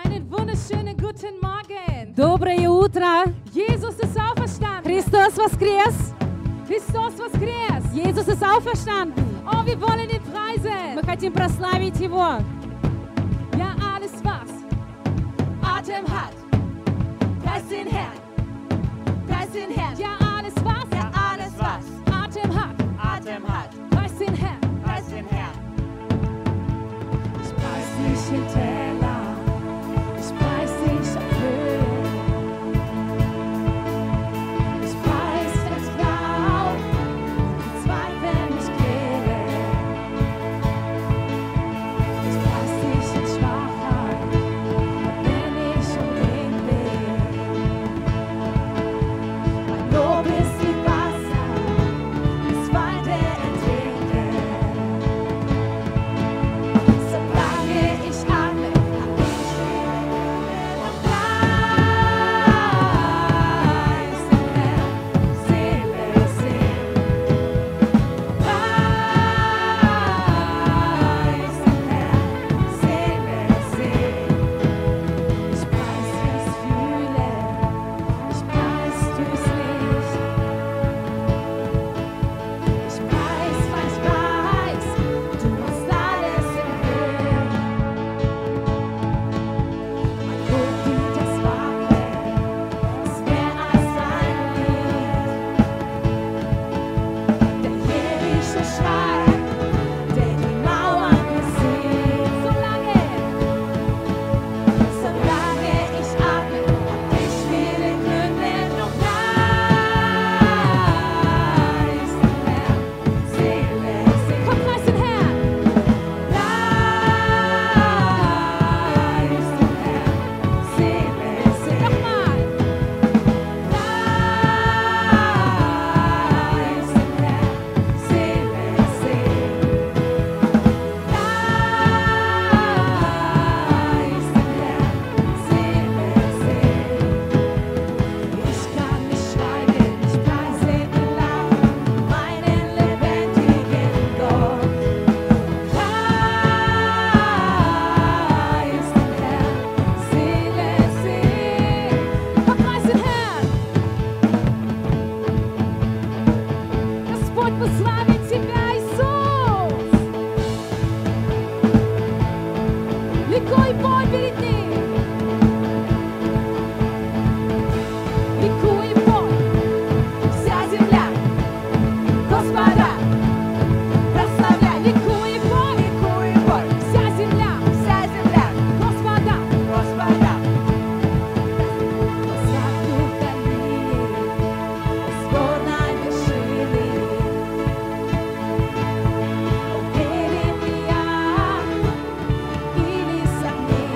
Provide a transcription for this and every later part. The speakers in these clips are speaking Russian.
Einen wunderschönen guten Morgen. Доброе утро! Jesus ist auferstanden. Христос воскрес! Christus воскрес. Иисус ist auferstanden! Oh, wir wollen ihn preisen. Мы хотим прославить Его! Ja, alles was Atem hat, preis den Herrn. Preis den Herrn. Ja, alles was Alles was Atem hat, Atem hat, preis den Herrn. preis den Herrn. Ich preis dich in Täler, ich preis dich auf Höhen. Ich preis das Blau, die Zweifel nicht quälen. Ich preis dich in Schwachheit, wenn ich umringt bin. Mein Lob ist wie Wasser, es Weite entwindet. Solange ich atme, hab ich und preis den Herrn, Seele singt. Preis den Herrn, Seele singt. Ich preis das Fühlen, ich preis durchs Licht. Ich preis, weil ich weiß, du hast alles im Griff. Mein Lob dient das Waffen, ist mehr als ein Lied. Der Jericho schreit, der die Mauern besiegt. Solange ich atme, hab ich viele Gründe, noch preis den Herrn, Seele singt. Komm, preis den Herrn. Preis den Herrn, Seele singt. Nochmal. Preis den Herrn, Seele singt. Preis den Herrn, Seele singt. Ich kann nicht schweigen, ich preise ihn laut, meinen lebendigen Gott. Preis den Herrn, Seele singt. Komm, preis den Herrn. Господь, мы славим Тебя, Иисус. Ликуй и пой перед Ним. Ликуй и пой, вся земля, Господа, прославляй. Ликуй и пой, вся земля, Господа, Господа, слав Дух Даниил, Господь вершины. Уверен ли я или сомнения?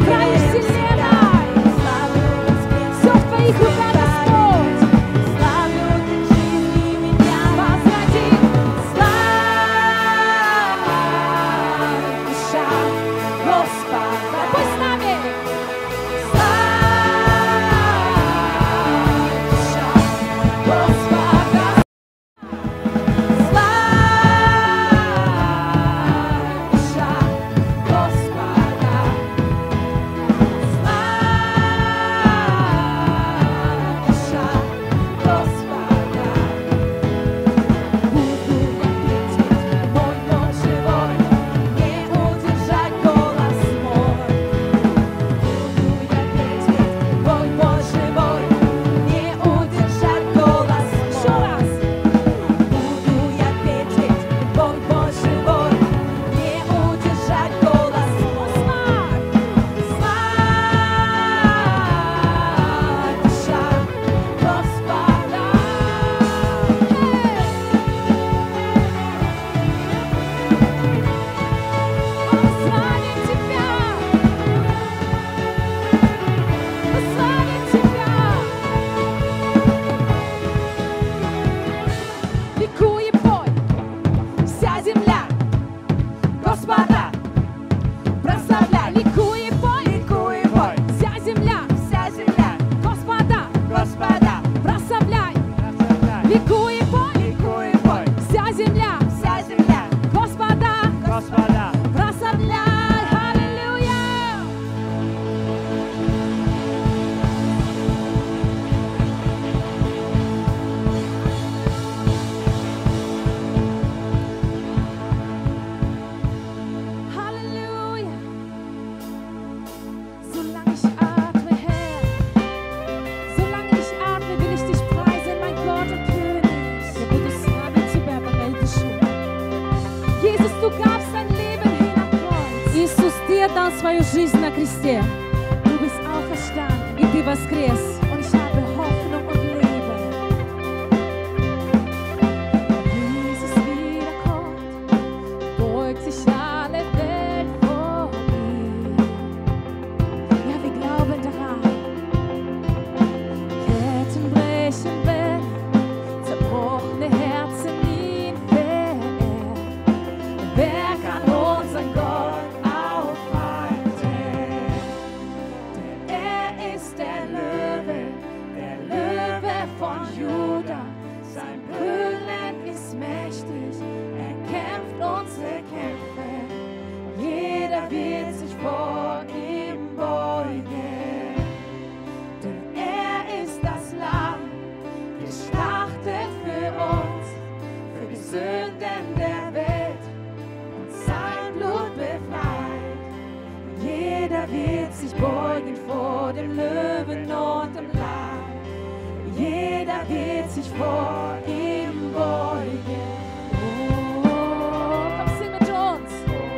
frei ist die Leerheit. Sucht bei ich über das Boot. Was seid ihr? Poi stavi. отдал свою жизнь на кресте. Du bist auferstanden И ты воскрес. und ich habe Hoffnung und Leben. Jesus wiederkommt, beugt sich alle Welt vor ihm. Ja, wir glauben daran. Ketten brechen weg, zerbrochene Herzen ihn verehrt. Wer kann unseren Gott aufhalten? Denn er ist der Löwe von Juda. Sein Brüllen ist mächtig, er kämpft unsere Kämpfe. Jeder wird sich vor ihm beugen. Denn er ist das Lamm, geschlachtet für uns, für die Sünden der Welt. Und sein Blut befreit. Jeder wird sich beugen vor dem Löwen und dem Lamm. Jeder wird sich vor ihm beugen. Oh, komm, sing mit uns.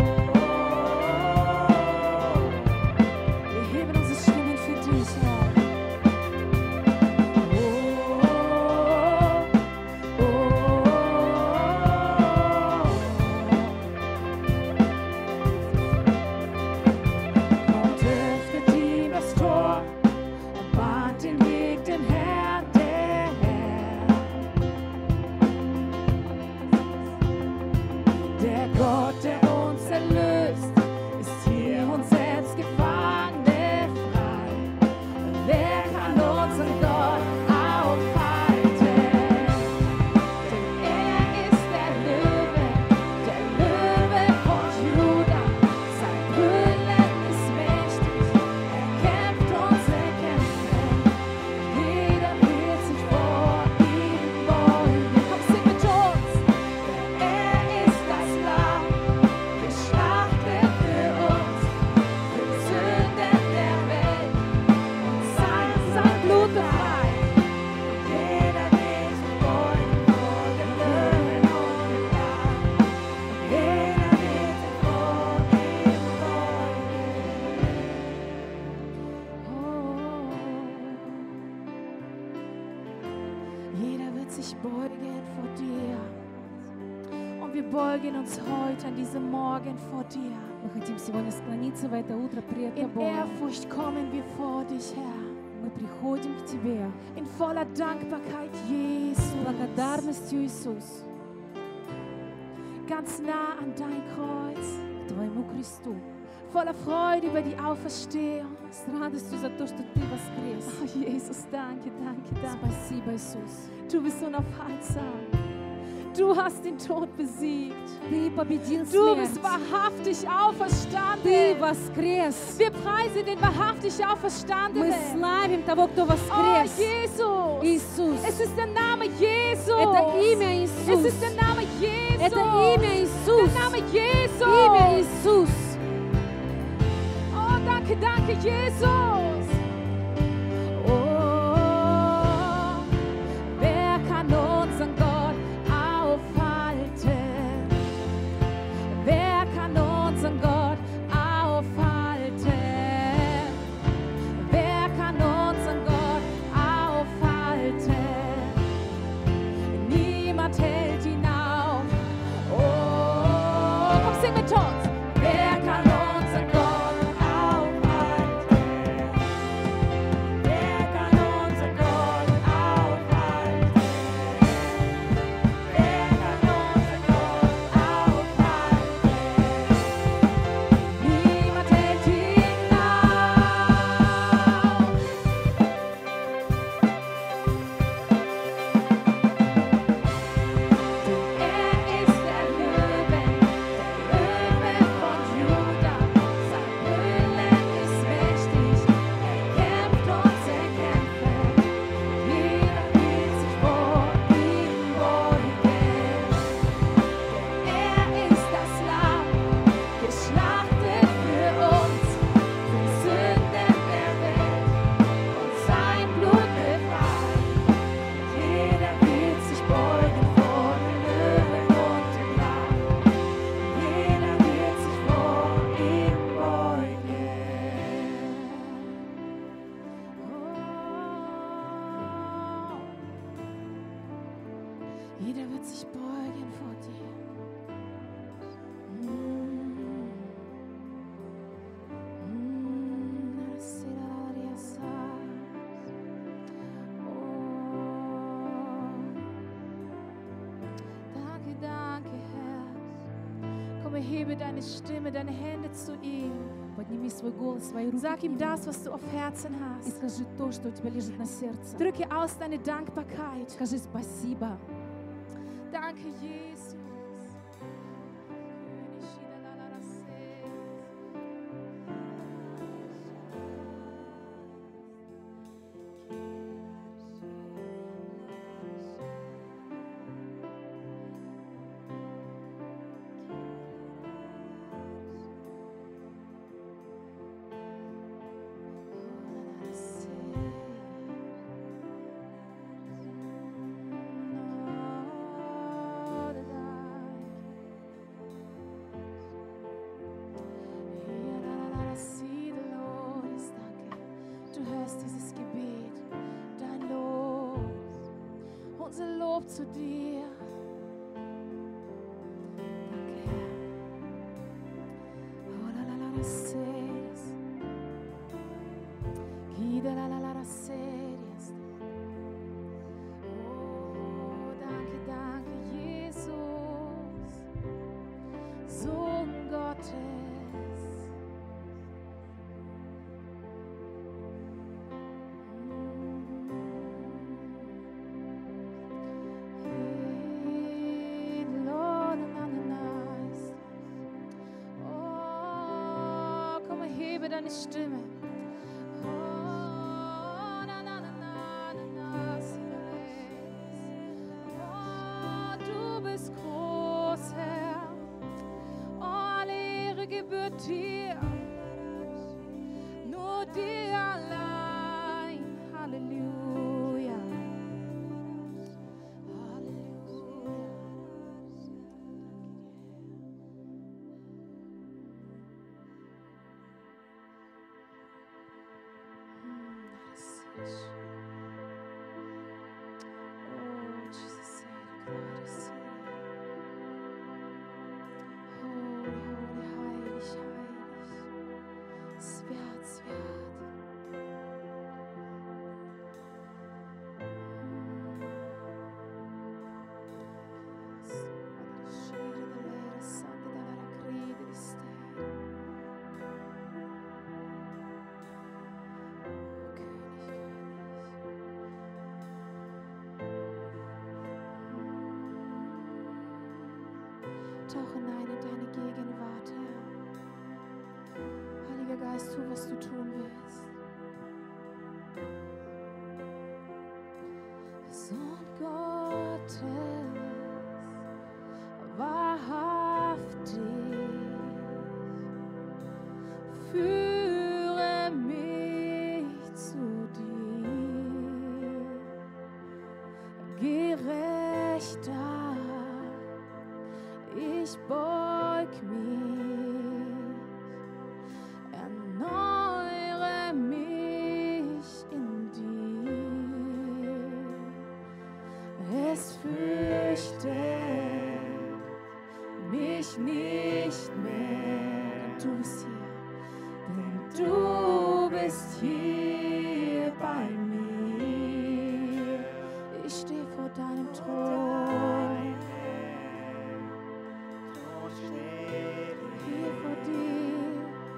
Wir heben unsere Stimmen für dich, Herr. Und öffnet ihm das Tor und bahnt den Weg dem Herrn der Herren. Der Gott, der uns erlöst, ist hier und setzt Gefangene frei. Wer kann unseren Gott aufhalten? Denn er ist der Löwe von Juda. Sein Brüllen ist mächtig, er kämpft unsere Kämpfe. Jeder wird sich vor ihm beugen. Komm, sing mit uns. Denn er ist das Lamm, geschlachtet für uns, für die Sünden der Welt. Und sein Blut befreit. Jeder wird sich beugen vor dem Löwen und dem Lamm. Jeder wird sich vor ihm beugen. Jeder wird sich beugen vor dir. Und wir beugen uns heute an diesem Morgen vor dir. Мы хотим сегодня склониться в это утро пред In Тобой. Ehrfurcht kommen wir vor dich, Herr. Мы приходим к Тебе In voller Dankbarkeit, с Jesus. благодарностью, Иисус, Ganz nah an dein Kreuz. к Твоему кресту, Voller Freude über die Auferstehung. с радостью за то, что Ты воскрес. Oh, Jesus, danke, danke, danke. Спасибо, Иисус. Du bist unaufhaltsam. Du hast den Tod besiegt. Ты победил Du bist смерть. wahrhaftig Ты auferstanden. воскрес. Wir preisen den wahrhaftig Мы Auferstandenen. славим того, кто Oh, воскрес. Jesus. Иисус. Es ist der Name Jesus. Это имя Es Иисус. ist der Name Jesus. Это имя Иисус. Der Name Jesus. Имя Иисус. Oh, danke, danke, Jesus. Oh, wer kann unseren Gott aufhalten? Wer kann unseren Gott aufhalten? Wer kann unseren Gott aufhalten? Niemand hält ihn auf. Oh, komm, sing mit uns. Wer kann unseren Gott aufhalten? Wer kann unseren Gott aufhalten? Wer kann unseren Gott aufhalten? Niemand hält ihn auf. Er ist der Löwe von Juda. Sein Höhlen ist mächtig, kämpft und kämpfen. Jeder will sich vor ihm beugen. Er ist das Lamm, geschlachtet für uns, für Sünden der Welt und sein Blut befreit. Jeder wird sich beugen vor dem Löwen und dem Lamm. Jeder wird sich vor ihm beugen. Jeder wird sich beugen vor dir. Danke, danke, Herr. Komm, erhebe deine Stimme, deine Hände zu ihm. Подними свой голос, свои руки Sag к ihm Нему das, was du auf Herzen и hast. скажи то, что у тебя лежит на сердце. Drücke aus deine Dankbarkeit. Скажи спасибо. Danke, Jesus. Du hörst dieses Gebet, dein Lob, unser Lob zu dir. Danke, Herr. Oh, la la la la series. Guida la la la la series. Oh, danke, danke, Jesus, Sohn Gottes. Oh, komm, erhebe deine Stimme. Oh, na, na, na, na, na, na, oh, du bist groß, Herr. Oh, alle Ehre gebührt dir. Nur dir allein. Halleluja. Halleluja. Oh, Jesus, say the glória, Senhor. tauch hinein in deine Gegenwart, Herr. Heiliger Geist, tu, was du tun willst. Sohn Gottes, wahrhaftig, führe mich zu dir, Gerechter, ich beug mich, erneuere mich in dir. Es fürchtet mich nicht mehr, denn du bist hier, denn du bist hier bei mir. Ich stehe vor deinem Thron, hier vor dir,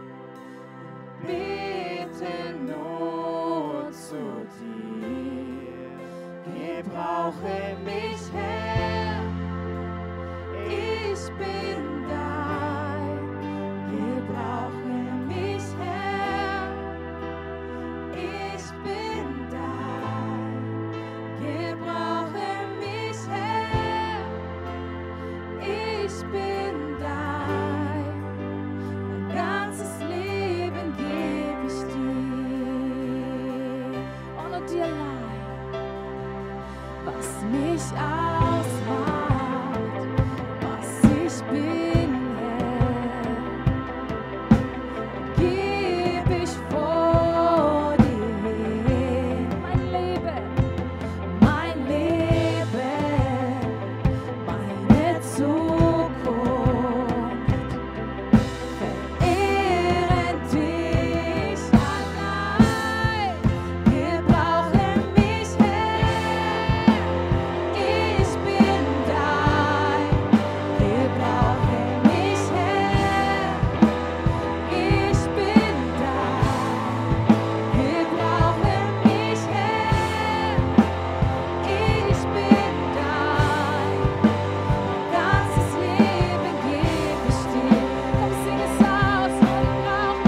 bete nur zu dir, gebrauche mich, Herr, ich bin dein, gebrauche mich, Herr, ich bin dein, gebrauche mich, Herr, ich bin dein, mein ganzes Leben gebe ich dir, und nur dir allein, was mich ausmacht, was ich bin, Herr, gebe ich vor dir hin. Mein Leben, meine Zukunft, verehren dich allein, gebrauche mich, Herr, ich bin dein, gebrauche mich, Herr, ich bin dein, gebrauche mich, Herr, ich bin dein, mein ganzes Leben gebe ich dir. Komm, sing es aus, gebrauche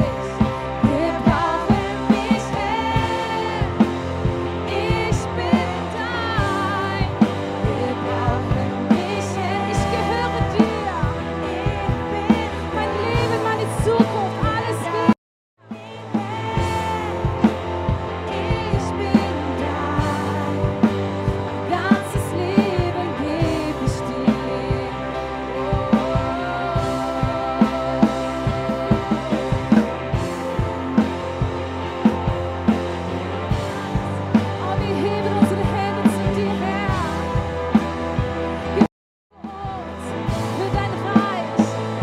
mich, Herr, ich bin dein, gebrauche mich, Herr, ich gehöre dir, mein Leben, meine Zukunft, alles geht. Ich bin dein, mein ganzes Leben gebe ich dir. Oh, wir heben unsere Hände zu dir, Herr. Gebrauche uns für dein Reich.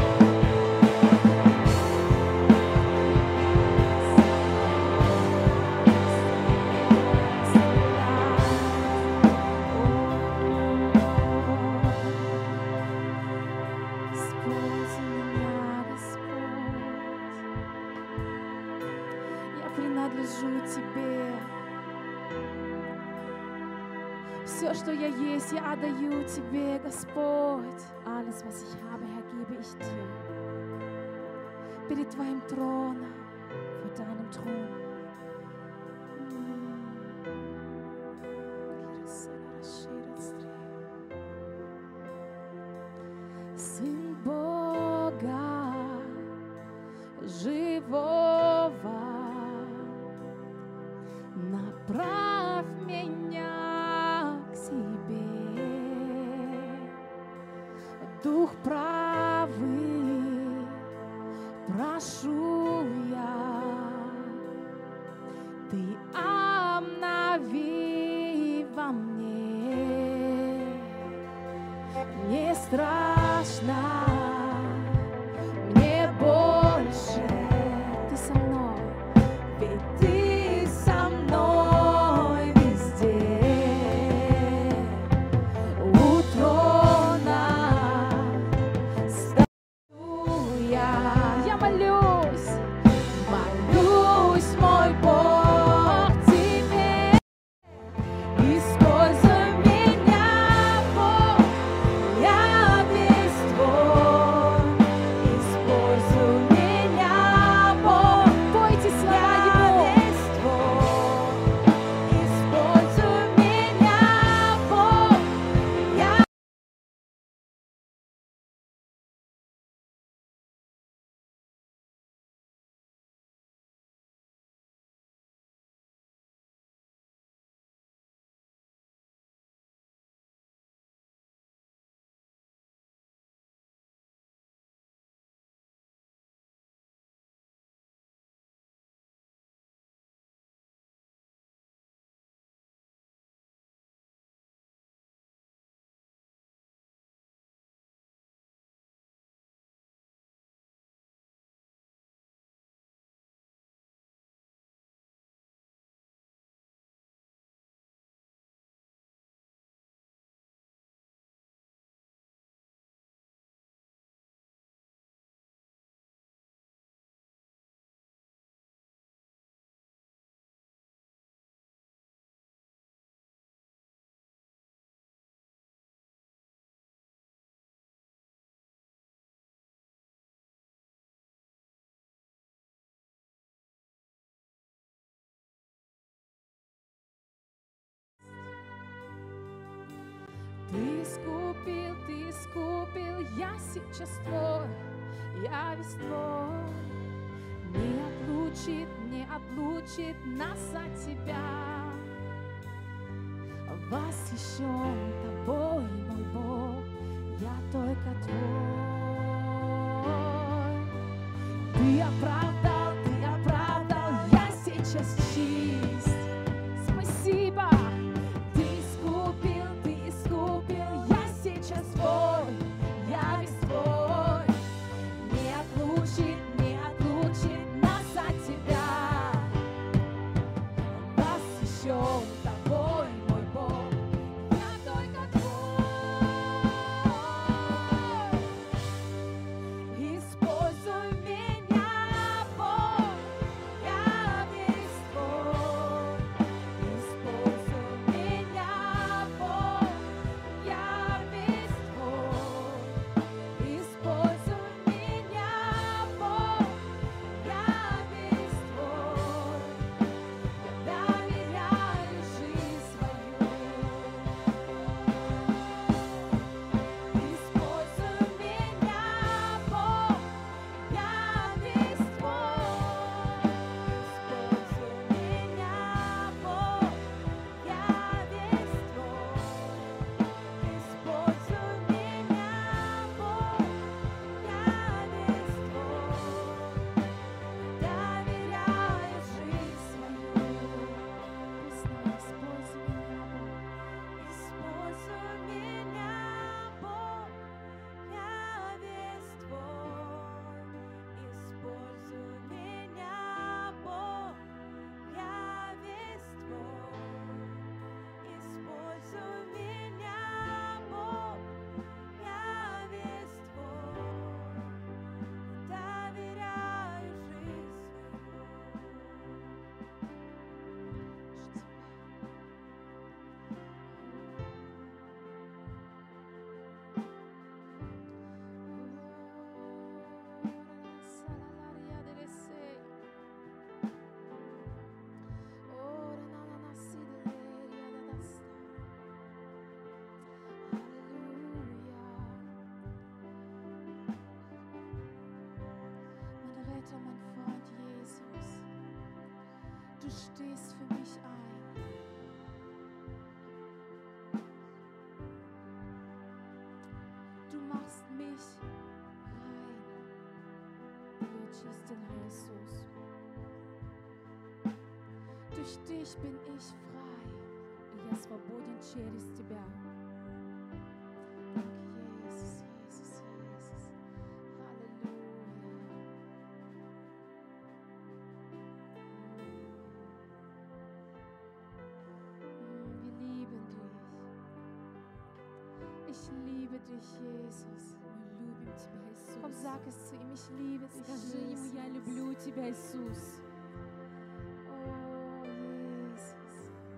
Я принадлежу тебе. Все, что я есть, я отдаю тебе, Господь. Alles, was ich habe, Herr, gebe ich dir. Перед твоим троном, vor deinem Thron. Сын Бога живого, направь меня к себе. Дух правый, прошу я, ты обнови во мне. Не страшно мне больше, ты со мной, ведь ты со мной везде. У трона стою я молюсь, мой Бог, тебе. Используй меня, Бог, я весь твой. искупил, я сейчас твой, я весь твой. Не отлучит нас от тебя. Восхищен тобой, мой Бог, я только твой. Ты оправдал, я сейчас чист. Спасибо, ты искупил, я сейчас твой, я весь твой. Не отлучит нас от тебя. Восхищен тобой, мой Бог, я только твой. Используй меня, Бог, я весь твой. Используй меня, Бог, я весь твой. Используй меня, Бог, я весь твой. Я доверяю жизнь свою. Используй меня, Бог, я весь твой. Используй меня, Бог, я весь твой. Используй меня, Бог, я весь твой. Доверяю жизнь свою. Используй меня, Бог, я весь твой. Используй меня, Бог, я весь твой. Используй меня, Бог, я весь твой. Доверяю жизнь Mein Retter, mein Freund Jesus, du stehst für mich ein. Du machst mich rein. Ты очистил, Иисус. Durch dich bin ich frei. И я свободен через тебя. Danke, Jesus, Jesus, Jesus. Halleluja. Wir lieben dich. Ich liebe dich, Jesus. Мы любим Тебя, Иисус. Komm, sag es zu ihm. Ich liebe dich, Скажи Ему, Jesus. я люблю Тебя, Иисус. Oh, Jesus.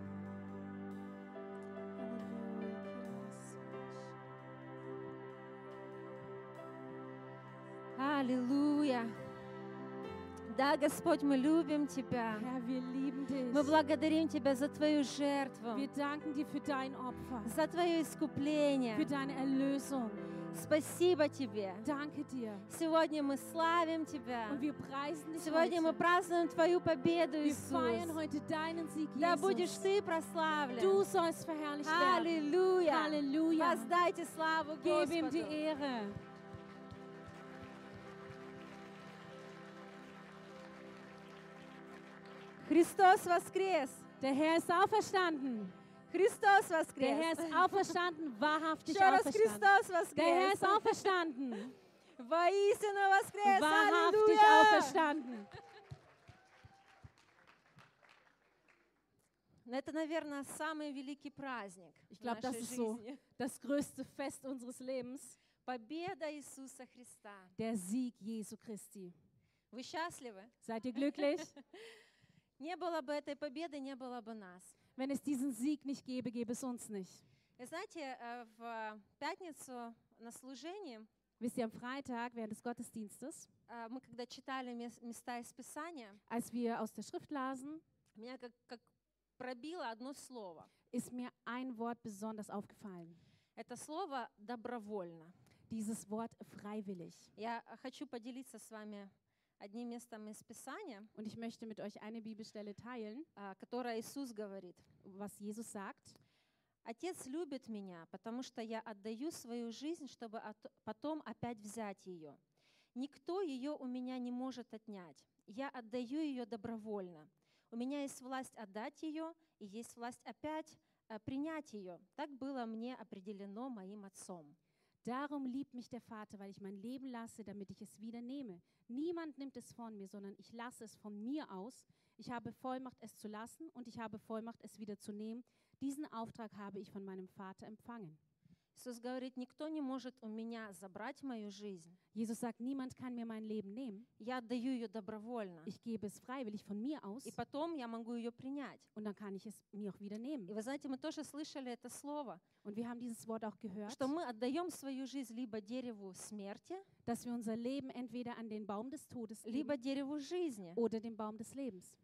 Аллилуйя. Да, Господь, мы любим Тебя. Herr, wir lieben dich. Мы благодарим Тебя за Твою жертву, Wir danken dir für dein Opfer, за Твое искупление. für deine Erlösung. Спасибо Тебе. Danke dir. Сегодня мы славим Тебя. Und wir preisen dich Сегодня мы heute. празднуем Твою победу, Wir feiern Иисус. heute deinen Sieg, Да будешь Jesus. Ты прославлен. Du sollst verherrlicht werden. Аллилуйя. Halleluja. Воздайте славу Gib ihm die Господу. Ehre. Христос воскрес! Der Herr ist auferstanden. Христос Der Herr воскрес! ist auferstanden, wahrhaftig Еще раз auferstanden. Христос Der Herr воскрес! ist auferstanden, Воистину воскрес! wahrhaftig Аллилуйя! auferstanden. Это, наверное, самый великий праздник Ich в glaube, das нашей ist so жизни. das größte Fest unseres Lebens, Победа Иисуса Христа. der Sieg Jesu Christi. Вы счастливы? Seid ihr glücklich? Не было бы этой победы, не было бы нас. Wenn es diesen Sieg nicht gäbe, gäbe es uns nicht. Вы знаете, в пятницу на служении Wisst ihr, am Freitag während des Gottesdienstes, мы когда читали места из Писания, als wir aus der Schrift lasen, меня как пробило одно слово. ist mir ein Wort besonders aufgefallen. Это слово «добровольно». Dieses Wort freiwillig. Я хочу поделиться с вами одним местом из Писания, Und ich möchte mit euch eine Bibelstelle teilen, которое Иисус говорит. was Jesus sagt. «Отец любит меня, потому что я отдаю свою жизнь, чтобы потом опять взять ее. Никто ее у меня не может отнять. Я отдаю ее добровольно. У меня есть власть отдать ее, и есть власть опять принять ее. Так было мне определено моим Отцом». Darum liebt mich der Vater, weil ich mein Leben lasse, damit ich es wieder nehme. Niemand nimmt es von mir, sondern ich lasse es von mir aus. Ich habe Vollmacht, es zu lassen, und ich habe Vollmacht, es wieder zu nehmen. Diesen Auftrag habe ich von meinem Vater empfangen. Иисус говорит, никто не может у меня забрать мою жизнь. Jesus sagt, niemand kann mir mein Leben nehmen. Я отдаю ее добровольно. Ich gebe es freiwillig von mir aus, И потом я могу ее принять. und dann kann ich es mir auch wieder И nehmen. вы знаете, мы тоже слышали это слово, Und wir haben dieses Wort auch gehört, что мы отдаем свою жизнь либо дереву смерти, dass wir unser Leben entweder an den Baum des Todes либо geben дереву жизни. oder den Baum des Lebens.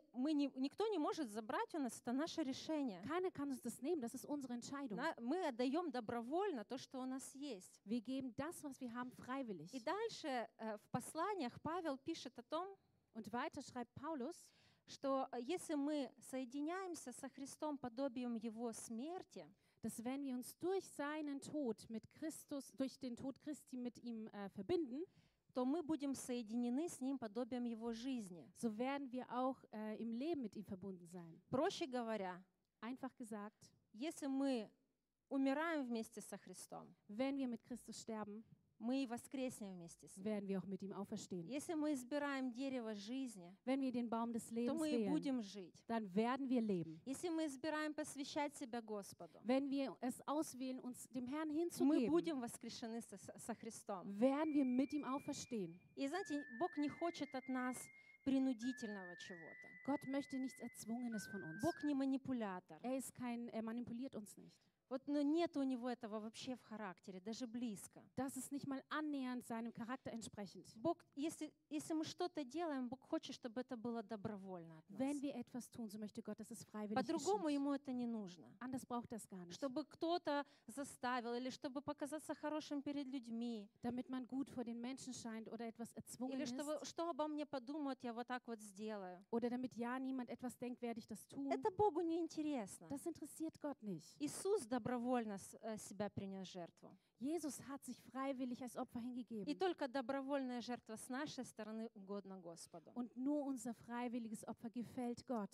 Никто не может забрать у нас, это наше решение. Keiner kann uns das nehmen, das ist unsere Entscheidung. Мы отдаем добровольно то, что у нас есть. Wir geben das, was wir haben, freiwillig. И дальше в посланиях Павел пишет о том, Und weiter schreibt Paulus, что если мы соединяемся со Христом подобием Его смерти, dass wenn wir uns durch seinen Tod mit Christus, durch den Tod Christi mit ihm verbinden, то мы будем соединены с Ним подобием Его жизни. so werden wir auch im Leben mit ihm verbunden sein. Проще говоря, Einfach gesagt, если мы умираем вместе со Христом, wenn wir mit Christus sterben, мы и воскреснем вместе с Ним. werden wir auch mit ihm auferstehen. Если мы избираем дерево жизни, Wenn wir den Baum des то Lebens мы и wählen, будем жить. dann werden wir leben. Если мы избираем посвящать себя Господу, Wenn wir es auswählen, uns dem Herrn мы hinzugeben, будем воскрешены со Христом. werden wir mit ihm auferstehen. И знаете, Бог не хочет от нас принудительного чего-то. Gott möchte nichts Erzwungenes von uns. Бог не манипулятор. Er manipuliert uns nicht. Вот, но нет у Него этого вообще в характере, даже близко. Das ist nicht mal annähernd seinem Charakter entsprechend. Бог, если мы что-то делаем, Бог хочет, чтобы это было добровольно от нас. Wenn wir etwas tun, so möchte Gott, dass es freiwillig По-другому geschieht. Ему это не нужно. Anders braucht das gar nicht. Чтобы кто-то заставил или чтобы показаться хорошим перед людьми, Damit man gut vor den Menschen scheint oder etwas erzwungen или ist. что обо мне подумают, я вот так вот сделаю. Oder damit ja niemand etwas denkt, werde ich das tun. Это Богу не интересно. Das interessiert Gott nicht. Иисус добровольно себя принес жертву. Jesus hat sich freiwillig als Opfer И hingegeben. только добровольная жертва с нашей стороны угодна Господу. Und nur unser freiwilliges Opfer gefällt Gott.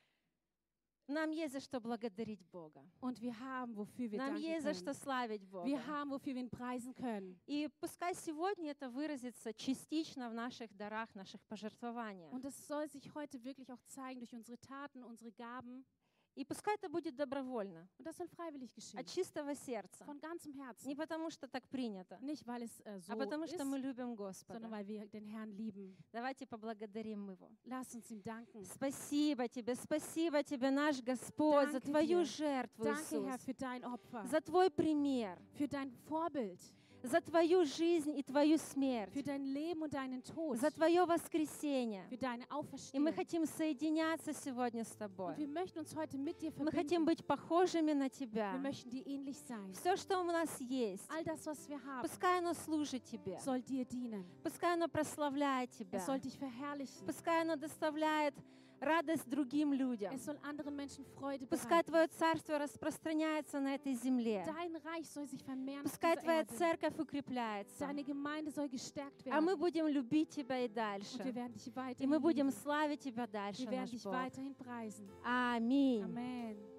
Нам есть за что благодарить Бога. Und wir haben, wofür wir Нам danken есть за что können. славить Бога. Wir haben, wofür wir ihn preisen können. И пускай сегодня это выразится частично в наших дарах, наших пожертвованиях. Und das soll sich heute wirklich auch zeigen durch unsere Taten, unsere Gaben. И пускай это будет добровольно, Und das soll freiwillig geschehen. от чистого сердца. Von ganzem Herzen. Не потому, что так принято, Nicht, weil es so а потому, ist, что мы любим sondern Господа. weil wir den Herrn lieben. Давайте поблагодарим Его. Lass uns ihm danken. Спасибо Тебе, наш Господь, за Danke Твою dir. жертву, Danke, Herr, Иисус, für dein Opfer, за Твой пример, für dein Vorbild, за Твою жизнь и Твою смерть, für dein Leben und deinen Tod, за Твое воскресение. für deine И мы Auferstehung. хотим соединяться сегодня с Тобой. Und wir möchten uns heute mit dir Мы хотим verbinden. быть похожими на Wir Тебя. möchten dir ähnlich sein. Все, что у нас есть, All das, was wir haben, пускай оно служит Тебе, soll dir dienen. пускай оно прославляет Тебя, Es soll dich verherrlichen. пускай оно доставляет радость другим людям. Es soll anderen Menschen Freude Пускай bereiten. Твое Царство распространяется на этой земле. Dein Reich soll sich vermehren auf Пускай dieser Твоя Erde. церковь укрепляется. Deine Gemeinde soll gestärkt А мы werden. будем любить Тебя и Und wir дальше. werden dich И weiterhin мы будем lieben. славить Тебя дальше, Wir werden наш dich Бог. weiterhin preisen. Аминь. Amen.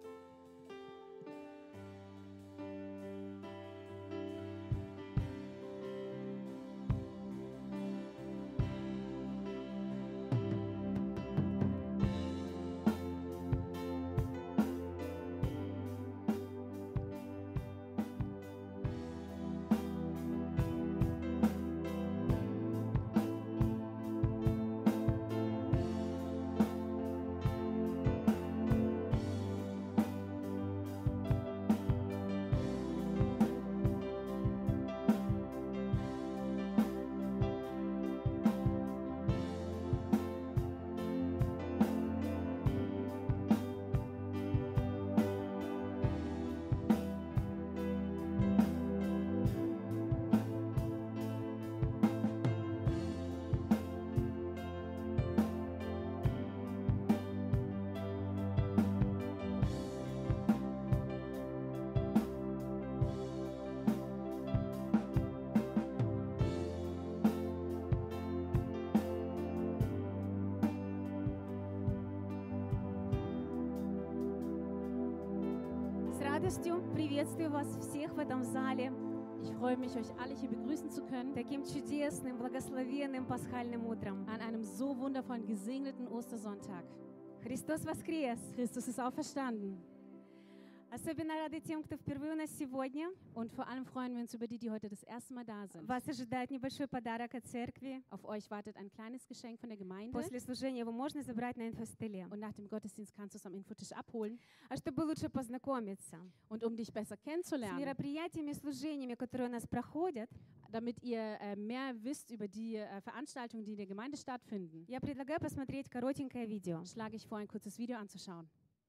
радостью приветствую вас всех в этом зале Ich freue mich, euch alle hier begrüßen zu können таким чудесным, благословенным пасхальным утром. an einem so wundervollen, gesegneten Ostersonntag. Христос воскрес! Christus ist auferstanden. Особенно рады тем, кто впервые у нас сегодня. Und vor allem freuen wir uns über die, die heute das erste Mal da sind. Вас ожидает небольшой подарок от церкви. Auf euch wartet ein kleines Geschenk von der Gemeinde. После служения его можно забрать на инфостеле. Und nach dem Gottesdienst kannst du es am Infotisch abholen. А чтобы лучше познакомиться Und um dich besser с kennenzulernen, мероприятиями и служениями, которые у нас проходят, damit ihr mehr wisst über die Veranstaltungen, die in der Gemeinde stattfinden, я предлагаю посмотреть коротенькое видео. schlage ich vor, ein kurzes Video anzuschauen.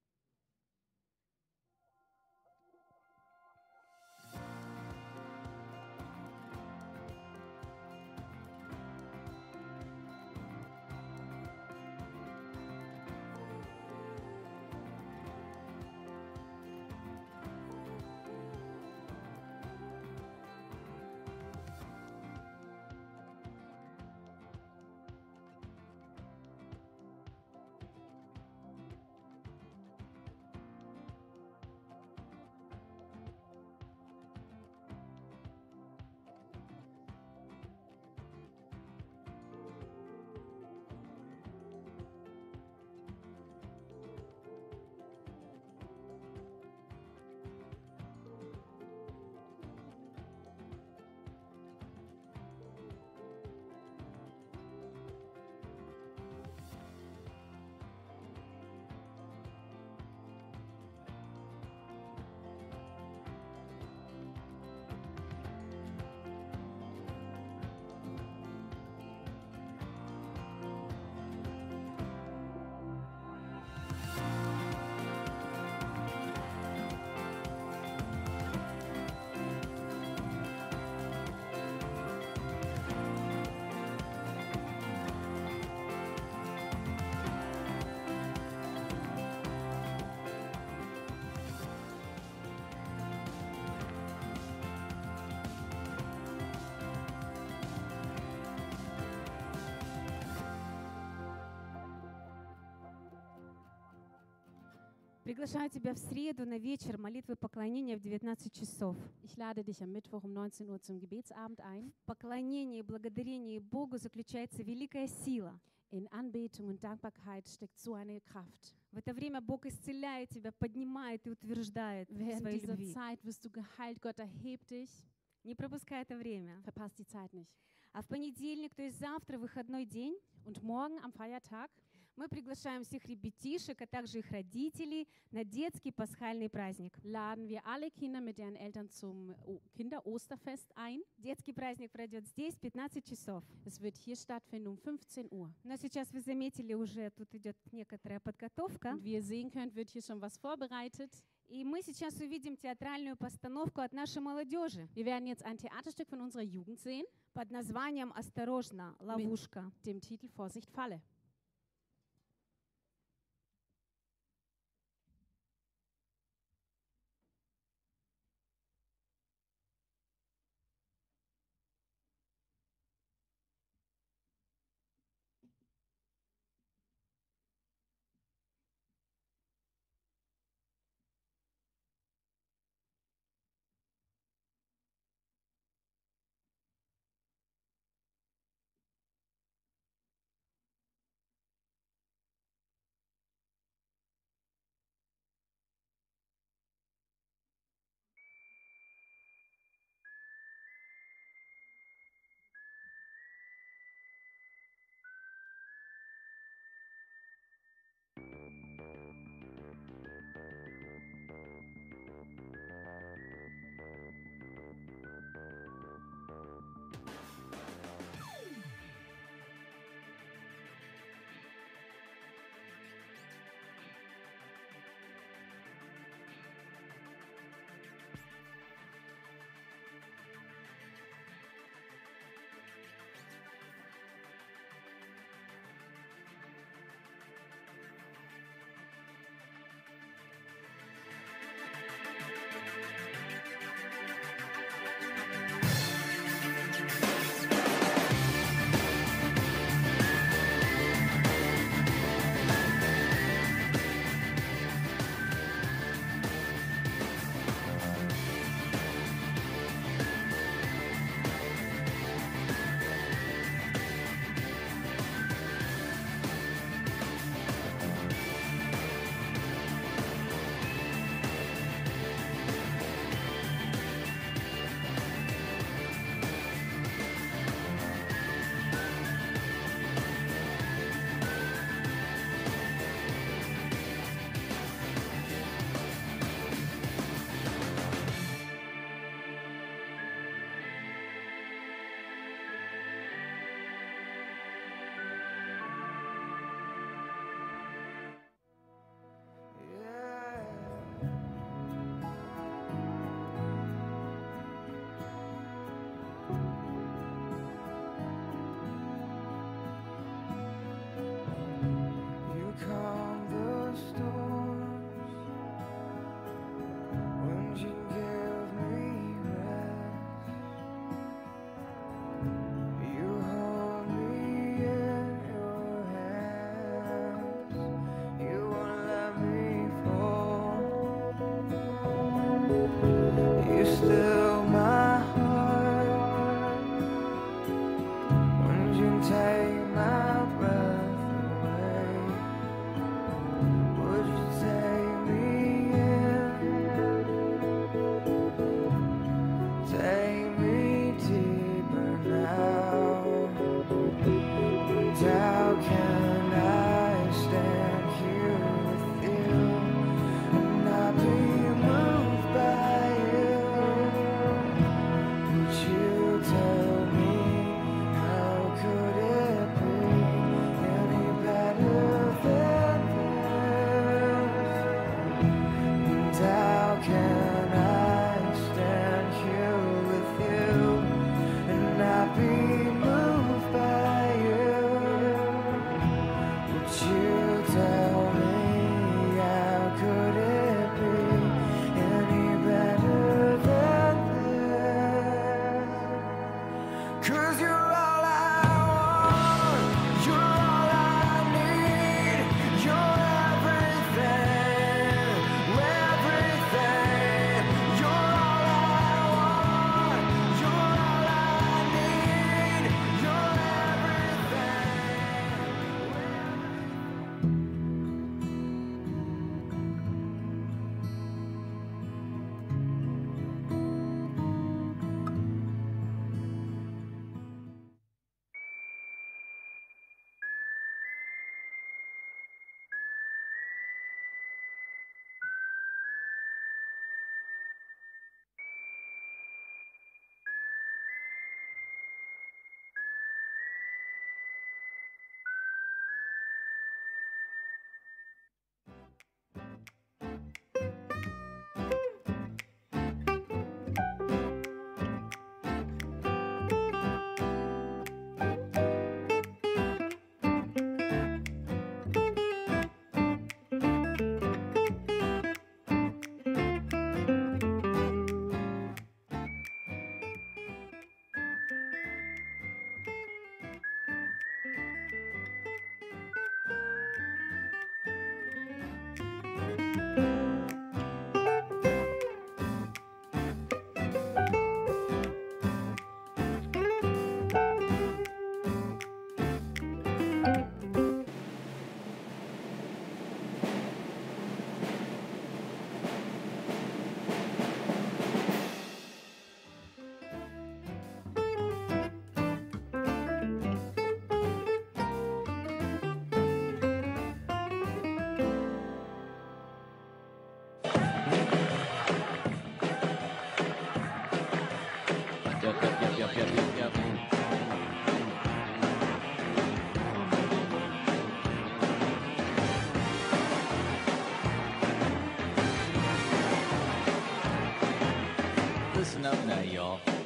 Приглашаю тебя в среду на вечер молитвы поклонения в 19 часов. Ich lade dich am Mittwoch um 19 Uhr zum Gebetsabend ein. В поклонении и благодарении Богу заключается великая сила. In Anbetung und Dankbarkeit steckt so eine Kraft. В это время Бог исцеляет тебя, поднимает и утверждает в Während своей dieser любви. Zeit wirst du geheilt. Gott erhebt dich. Не пропускай это время. Verpasst die Zeit nicht. А в понедельник, то есть завтра, выходной день, Und morgen am Feiertag мы приглашаем всех ребятишек, а также их родителей на детский пасхальный праздник. laden wir alle Kinder mit deren Eltern zum Kinder-Osterfest ein. Детский праздник пройдет здесь в 15 часов. Es wird hier stattfinden um 15 Uhr. Но сейчас вы заметили, уже тут идет некоторая подготовка. Und wie ihr sehen könnt, wird hier schon was vorbereitet. И мы сейчас увидим театральную постановку от нашей молодежи Wir werden jetzt ein Theaterstück von unserer Jugend sehen, под названием «Осторожно, ловушка». dem Titel Vorsicht, Falle.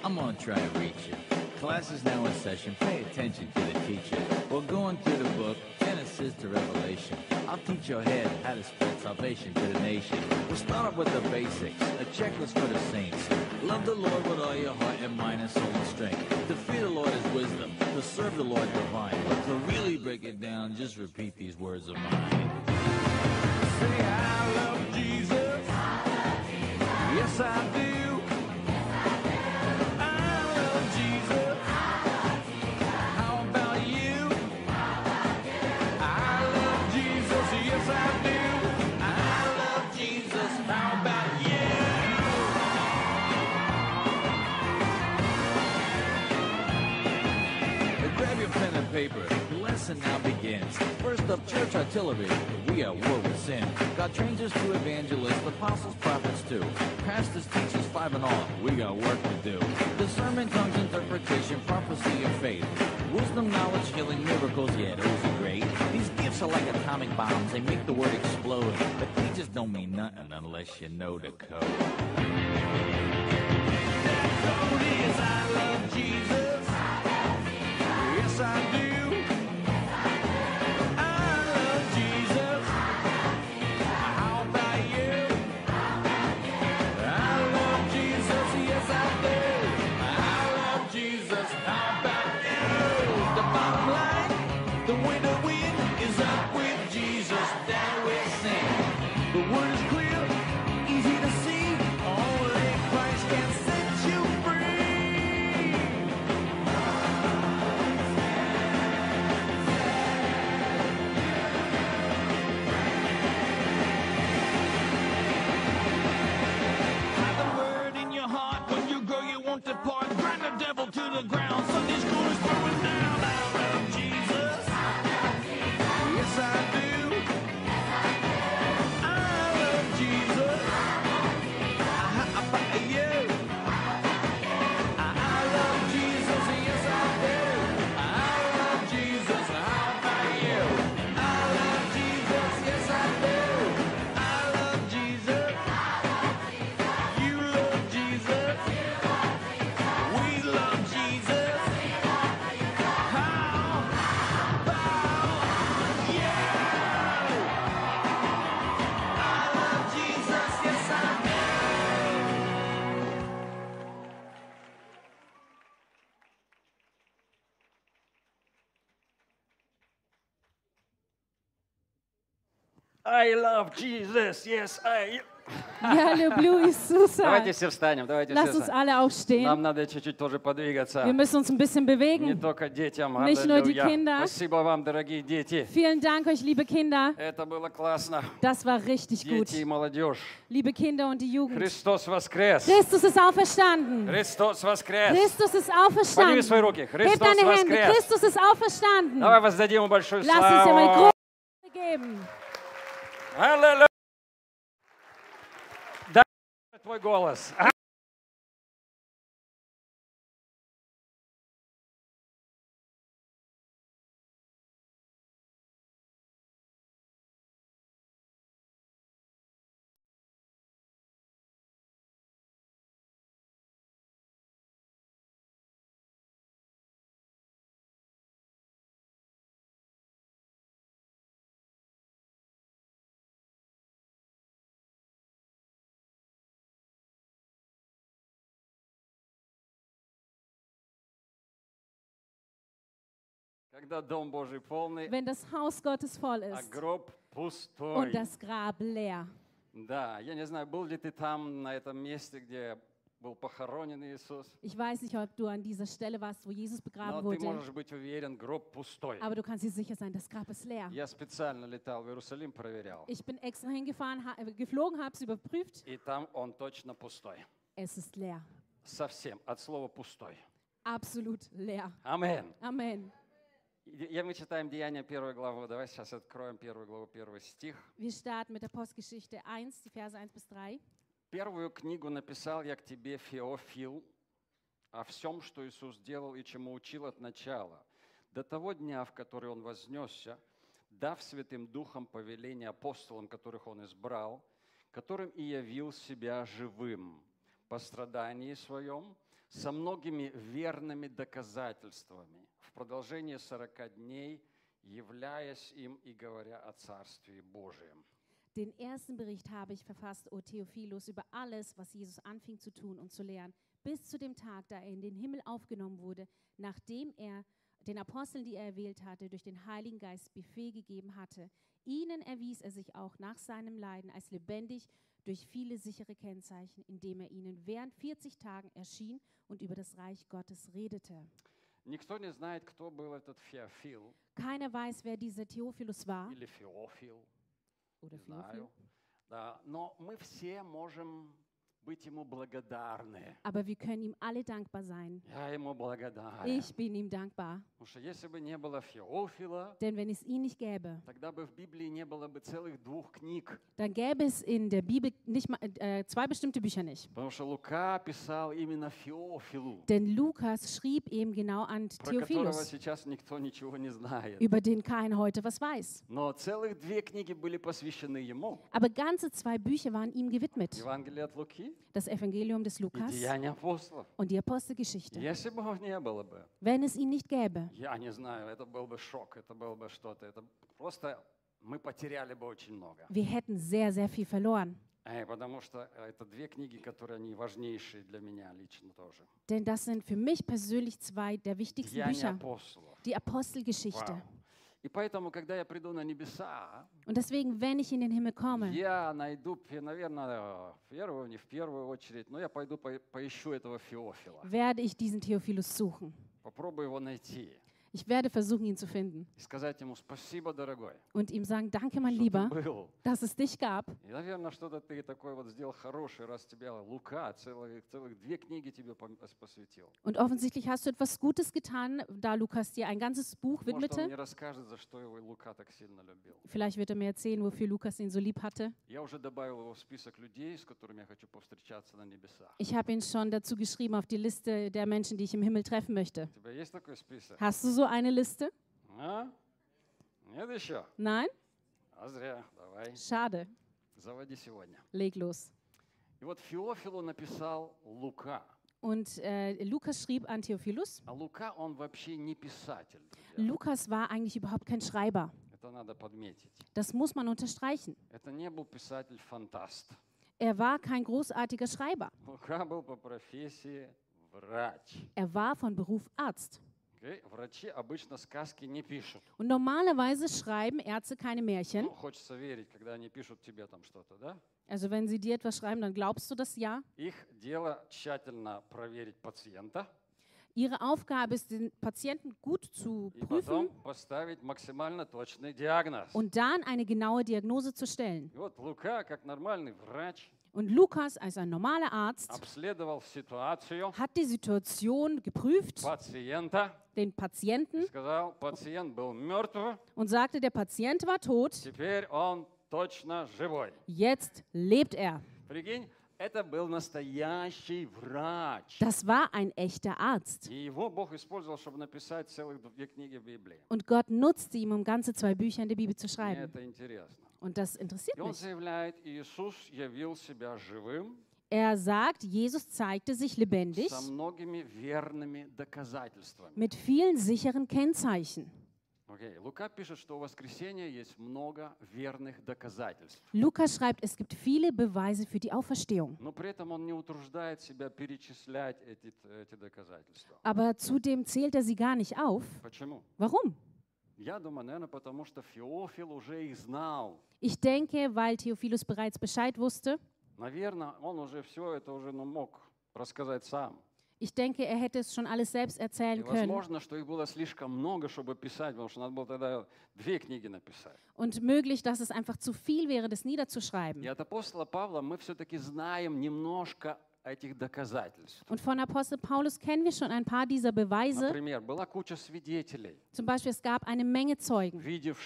I'm gonna try to reach you. Class is now in session, pay attention to the teacher. We're going through the book, Genesis to Revelation. I'll teach your head how to spread salvation to the nation. We'll start up with the basics, a checklist for the saints. Love the Lord with all your heart and mind and soul and strength. To fear the Lord is wisdom, to serve the Lord divine. But to really break it down, just repeat these words of mine. Say, I love Jesus. Yes, I do. Paper. The lesson now begins. First up, church artillery. We are war with sin. God trains us to evangelists, apostles, prophets too. Pastors, teachers, 5 and all. We got work to do. Discernment, tongues, interpretation, prophecy, and faith. Wisdom, knowledge, healing, miracles. Yeah, those are great. These gifts are like atomic bombs. They make the word explode. But they just don't mean nothing unless you know the code. That code is I love Jesus. Yes, I do. I love Jesus, yes, I... Я люблю Иисуса. Давайте все встанем, давайте Lass все uns встанем. alle Нам aufstehen. надо чуть-чуть тоже подвигаться. Wir müssen uns ein bisschen Не bewegen. только детям, Nicht nur die аллилуйя. Kinder. Спасибо вам, дорогие дети. Vielen Dank euch, liebe Kinder. Это было классно. Das war richtig gut. Дети и молодежь. Liebe Kinder und die Jugend. Христос воскрес. Christus ist auferstanden. Христос воскрес. Christus ist Подними auferstanden. свои руки. Heb Христос deine Hände. воскрес. Christus ist auferstanden. Давай воздадим ему большую Lass uns ihm eine славу. große geben. Аллилуйя. Дай твой голос. Когда Дом Божий полный, Wenn das Haus Gottes voll а ist гроб пустой. und das Grab leer. Да, я не знаю, был ли ты там, на этом месте, где был похоронен Иисус. Ich weiß nicht, ob du an dieser Stelle warst, wo Jesus Но begraben ты wurde, можешь быть уверен, гроб пустой. aber du kannst dir sicher sein, das Grab ist leer. Я специально летал в Иерусалим, проверял. Ich bin extra hingefahren, geflogen, habe es überprüft. И там он точно пустой. Es ist leer. Совсем, от слова пустой. Absolut leer. Аминь. Amen. Мы читаем Деяния 1 главу. Давай сейчас откроем 1 главу, 1 стих. Wir starten mit Apostelgeschichte 1, die Verse 1 bis 3. Первую книгу написал я к тебе, Феофил, о всем, что Иисус делал и чему учил от начала, до того дня, в который Он вознесся, дав Святым Духом повеление апостолам, которых Он избрал, которым и явил себя живым по страдании Своем, со многими верными доказательствами в продолжении 40 дней, являясь им и говоря о Царстве Божьем. Den ersten Bericht habe ich verfasst, O Theophilus, über alles, was Jesus anfing zu tun und zu lehren, bis zu dem Tag, da er in den Himmel aufgenommen wurde, nachdem er den Aposteln, die er erwählt hatte, durch den Heiligen Geist Befehl gegeben hatte. Ihnen erwies er sich auch nach seinem Leiden als lebendig durch viele sichere Kennzeichen, indem er ihnen während 40 Tagen erschien und über das Reich Gottes redete. Никто не знает, кто был этот Феофил Keiner weiß, wer dieser Theophilus war. или Феофил, Oder не знаю. Да, но мы все можем быть ему благодарны. Aber wir können ihm alle dankbar sein. Я ему благодарен. Ich bin ihm dankbar. Потому что если бы не было Феофила, Denn wenn es ihn nicht gäbe, тогда бы в Библии не было бы целых 2 книг. dann gäbe es in der Bibel nicht mal, 2 bestimmte Bücher nicht. Потому что Лука писал именно Феофилу, Denn Lukas schrieb eben genau an про которого Theophilus, сейчас никто ничего не знает. über den keiner heute was weiß. Но целых 2 книги были посвящены ему. Aber ganze 2 Bücher waren ihm gewidmet. Евангелие от Луки Das Evangelium des и Lukas Деяния апостолов. und die Apostelgeschichte. Если бы его не было бы, Wenn es ihn nicht gäbe, я не знаю, это был бы шок, это было бы что-то. Это просто мы потеряли бы очень много. wir hätten sehr, sehr viel verloren. Потому что это 2 книги, которые они важнейшие для меня лично тоже. Denn das sind für mich persönlich 2 der wichtigsten Деяния Bücher. апостолов. Die Apostelgeschichte. Вау. И поэтому, когда я приду на небеса, Und deswegen, wenn ich in den Himmel komme, я найду, наверное, не в первую очередь, но я пойду поищу этого Феофила. werde ich diesen Theophilus suchen. Попробую его найти Ich werde versuchen, ihn zu finden и сказать ему спасибо, дорогой, und ihm sagen, danke, mein что ты Lieber, был. dass es dich gab. И, наверное, что-то ты такой вот сделал хороший, раз тебя Лука целых 2 книги тебе посвятил. Und offensichtlich hast du etwas Gutes getan, da Lukas dir ein ganzes Buch Может, он widmete. мне расскажет, за что его Лука так сильно любил. Vielleicht wird er mir erzählen, wofür Lukas ihn so lieb hatte. Я уже добавил его в список людей, с которыми я хочу повстречаться на небесах. Ich habe ihn schon dazu geschrieben auf die Liste der Menschen, die ich im Himmel treffen möchte. У тебя есть такой список? Hast du so eine Liste? А? Нет еще? Nein? А зря. Давай, Schade. заводи сегодня. Leg los. И вот Феофилу написал Лука. Und Lukas schrieb an Theophilus. А Лука, он вообще не писатель, друзья. Lukas war eigentlich überhaupt kein Schreiber. Это надо подметить. Das muss man unterstreichen. Это не был писатель-фантаст. Er war kein großartiger Schreiber. Лука был по профессии врач. Er war von Beruf Arzt. Окей? Врачи обычно сказки не пишут. Und normalerweise schreiben Ärzte keine Märchen. Ну, хочется верить, когда они пишут тебе там что-то, да? Also wenn sie dir etwas schreiben, dann glaubst du das ja. Их дело тщательно проверить пациента Ihre Aufgabe ist, den Patienten gut zu и prüfen потом поставить максимально точный диагноз. und dann eine genaue Diagnose zu stellen. И вот Лука, как нормальный врач, Und Lukas, als ein normaler Arzt, обследовал ситуацию hat die Situation geprüft, пациента den и Patienten, сказал, пациент был мертв, und sagte, der Patient war tot, теперь он точно живой. jetzt lebt er. Прикинь, это был настоящий врач. Das war ein echter Arzt. И его Бог использовал, чтобы написать целых 2 книги в Библии. Und Gott nutzte ihn, um ganze 2 Bücher in der Bibel zu Мне schreiben. это интересно. Und das interessiert И он mich. заявляет, Иисус явил себя живым Er sagt, Jesus zeigte sich lebendig со многими верными доказательствами. mit vielen sicheren Kennzeichen. Окей. Лука пишет, что у воскресения есть много верных доказательств. Lukas schreibt, es gibt viele Beweise für die Auferstehung. Но при этом он не утруждает себя перечислять эти доказательства. Aber zudem zählt er sie gar nicht auf. Почему? Warum? Я думаю, наверное, потому что Феофил уже их знал. Ich denke, weil Theophilus bereits Bescheid wusste. Наверное, он уже все это уже мог рассказать сам. Ich denke, er hätte es schon alles selbst И erzählen können. возможно, что их было слишком много, чтобы писать, потому что надо было тогда 2 книги написать. Und möglich, dass es einfach zu viel wäre, das niederzuschreiben. И от апостола Павла мы все-таки знаем немножко этих доказательств. Und von Apostel Paulus kennen wir schon ein paar dieser Beweise. Например, была куча свидетелей, Zum Beispiel, es gab eine Menge Zeugen,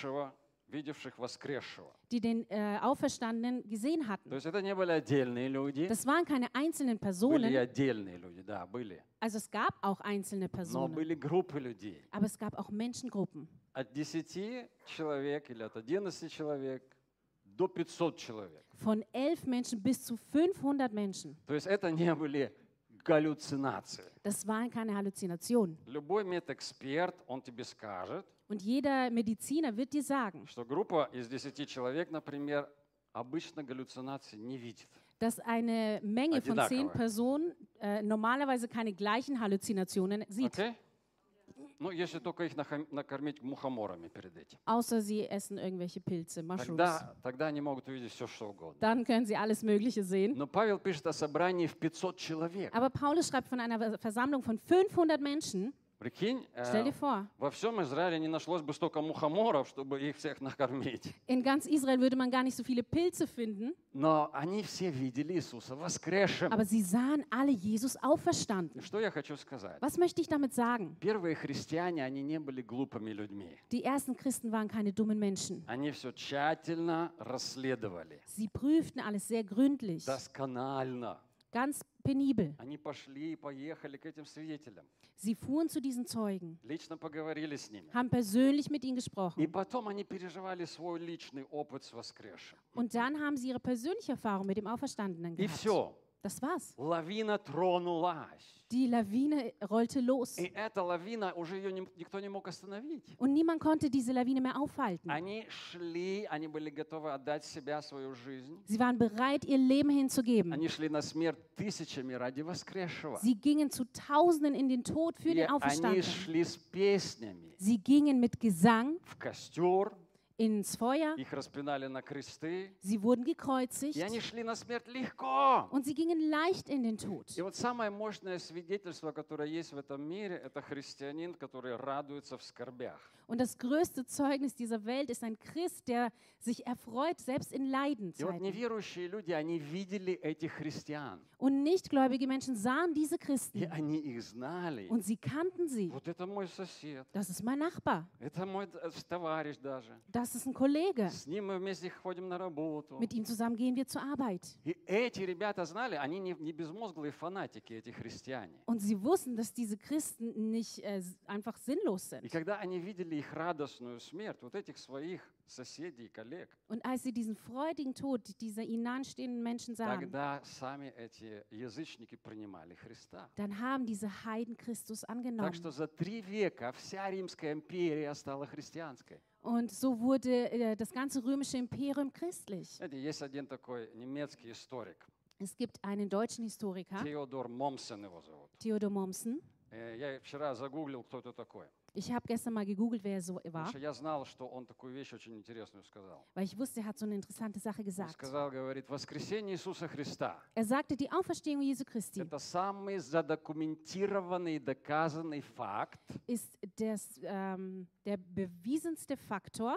видевших воскресшего. die den Auferstandenen gesehen То hatten. есть это не были отдельные люди, Das waren keine einzelnen были и Personen, отдельные люди, да, были. also es gab auch einzelne Но Personen, были группы людей. aber es gab auch Menschengruppen. От 10 человек или от 11 человек до 500 человек. Von 11 Menschen bis zu 500 Menschen. То есть это не были галлюцинации. Das waren keine Halluzinationen. Любой медэксперт, он тебе скажет, Und jeder Mediziner wird dir sagen, что группа из 10 человек, например, обычно галлюцинации не видит. dass eine Menge von 10 Одинаково. Personen normalerweise keine gleichen Halluzinationen sieht, Окей? Ну, если только их накормить мухоморами перед этим. außer sie essen irgendwelche Pilze, Mushrooms. Тогда они могут увидеть все, что угодно. Dann können sie alles Mögliche sehen. Но Павел пишет о собрании в 500 человек. Aber Paulus schreibt von einer Versammlung von 500 Menschen. Прикинь, Stell dir vor, во всем Израиле не нашлось бы столько мухоморов, чтобы их всех накормить. in ganz Israel würde man gar nicht so viele Pilze finden, Но они все видели Иисуса воскресшим. aber sie sahen alle Jesus auferstanden. Что я хочу сказать? Was möchte ich damit sagen? Первые христиане, они не были глупыми людьми. Die ersten Christen waren keine dummen Menschen. Они все тщательно расследовали, Sie prüften alles sehr gründlich, досконально. ganz penibel. Они пошли и поехали к этим свидетелям. Sie fuhren zu diesen Zeugen, Лично поговорили с ними. haben persönlich mit ihnen И gesprochen. потом они переживали свой личный опыт с воскресшим. Und dann haben sie ihre persönliche Erfahrung mit dem Auferstandenen И gehabt. все. Das war's. Лавина тронулась. Die Lawine rollte los. И эта лавина, уже ее никто не мог остановить. Und niemand konnte diese Lawine mehr aufhalten. Они шли, они были готовы отдать себя, свою жизнь. Sie waren bereit, ihr Leben hinzugeben. Они шли на смерть тысячами ради воскресшего. Sie gingen zu Tausenden in den Tod für И den они Auferstandenen. шли с песнями Sie gingen mit Gesang в костер, ins Feuer. их распинали на кресты, Sie wurden и gekreuzigt. они шли на смерть легко. Und sie gingen leicht in den Tod. И вот самое мощное свидетельство, которое есть в этом мире, это христианин, который радуется в скорбях. Und das größte Zeugnis dieser Welt ist ein Christ, der sich erfreut, selbst in И вот Leidenzeiten. неверующие люди, они видели этих христиан, Und nichtgläubige Menschen sahen diese и Christen они их знали. und sie kannten sie. Вот это мой сосед, Das ist mein Nachbar. это мой товарищ даже. Das ist ein Kollege. С ним мы вместе ходим на работу. Mit ihm zusammen gehen wir zur Arbeit. И эти ребята знали, они не безмозглые фанатики, эти христиане. Und sie wussten, dass diese Christen nicht einfach sinnlos И sind. когда они видели их радостную смерть, вот этих своих соседей и коллег, Und als sie diesen freudigen Tod dieser ihnen nahestehenden Menschen sahen, тогда сами эти язычники принимали Христа. dann haben diese Heiden Christus Так angenommen. что за 3 века вся Римская империя стала христианской. Und so wurde das ganze römische Imperium christlich. Знаете, есть один такой немецкий историк, Es gibt einen deutschen Historiker, Теодор Момсен его зовут. Theodor Mommsen. Я вчера загуглил, кто это такой. Ich habe gestern mal gegoogelt, wer er so Потому war, что я знал, что он такую вещь очень интересную сказал. weil ich wusste, er hat so eine interessante Sache Он gesagt. сказал, говорит, воскресение Иисуса Христа Er sagte, die Auferstehung Jesu – Christi это самый задокументированный и доказанный факт, ist der bewiesenste Faktor,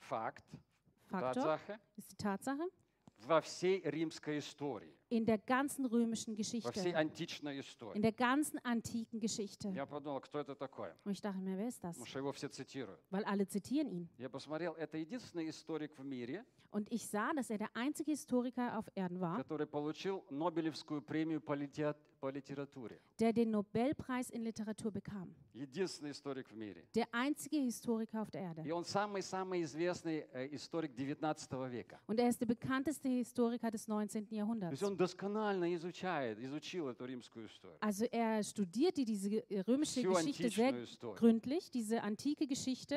Tatsache, ist die Tatsache, во всей римской истории, in der ganzen römischen во всей Geschichte, античной in истории. der ganzen antiken Geschichte. Я подумал, кто это такой? Und ich dachte mir, wer ist das? Потому что его все цитируют. Weil alle zitieren ihn. Я посмотрел, это единственный историк в мире, Und ich sah, dass er der einzige Historiker auf Erden war, который получил Нобелевскую премию по литературе. der den Nobelpreis in Literatur bekam. Единственный историк в мире. Der einzige Historiker auf der Erde. И он самый-самый известный историк 19 века. Und er ist der bekannteste Historiker des 19. То Jahrhunderts. есть он досконально изучил эту римскую историю. Also er studierte diese römische Всю Geschichte sehr античную историю. gründlich, diese antike Geschichte.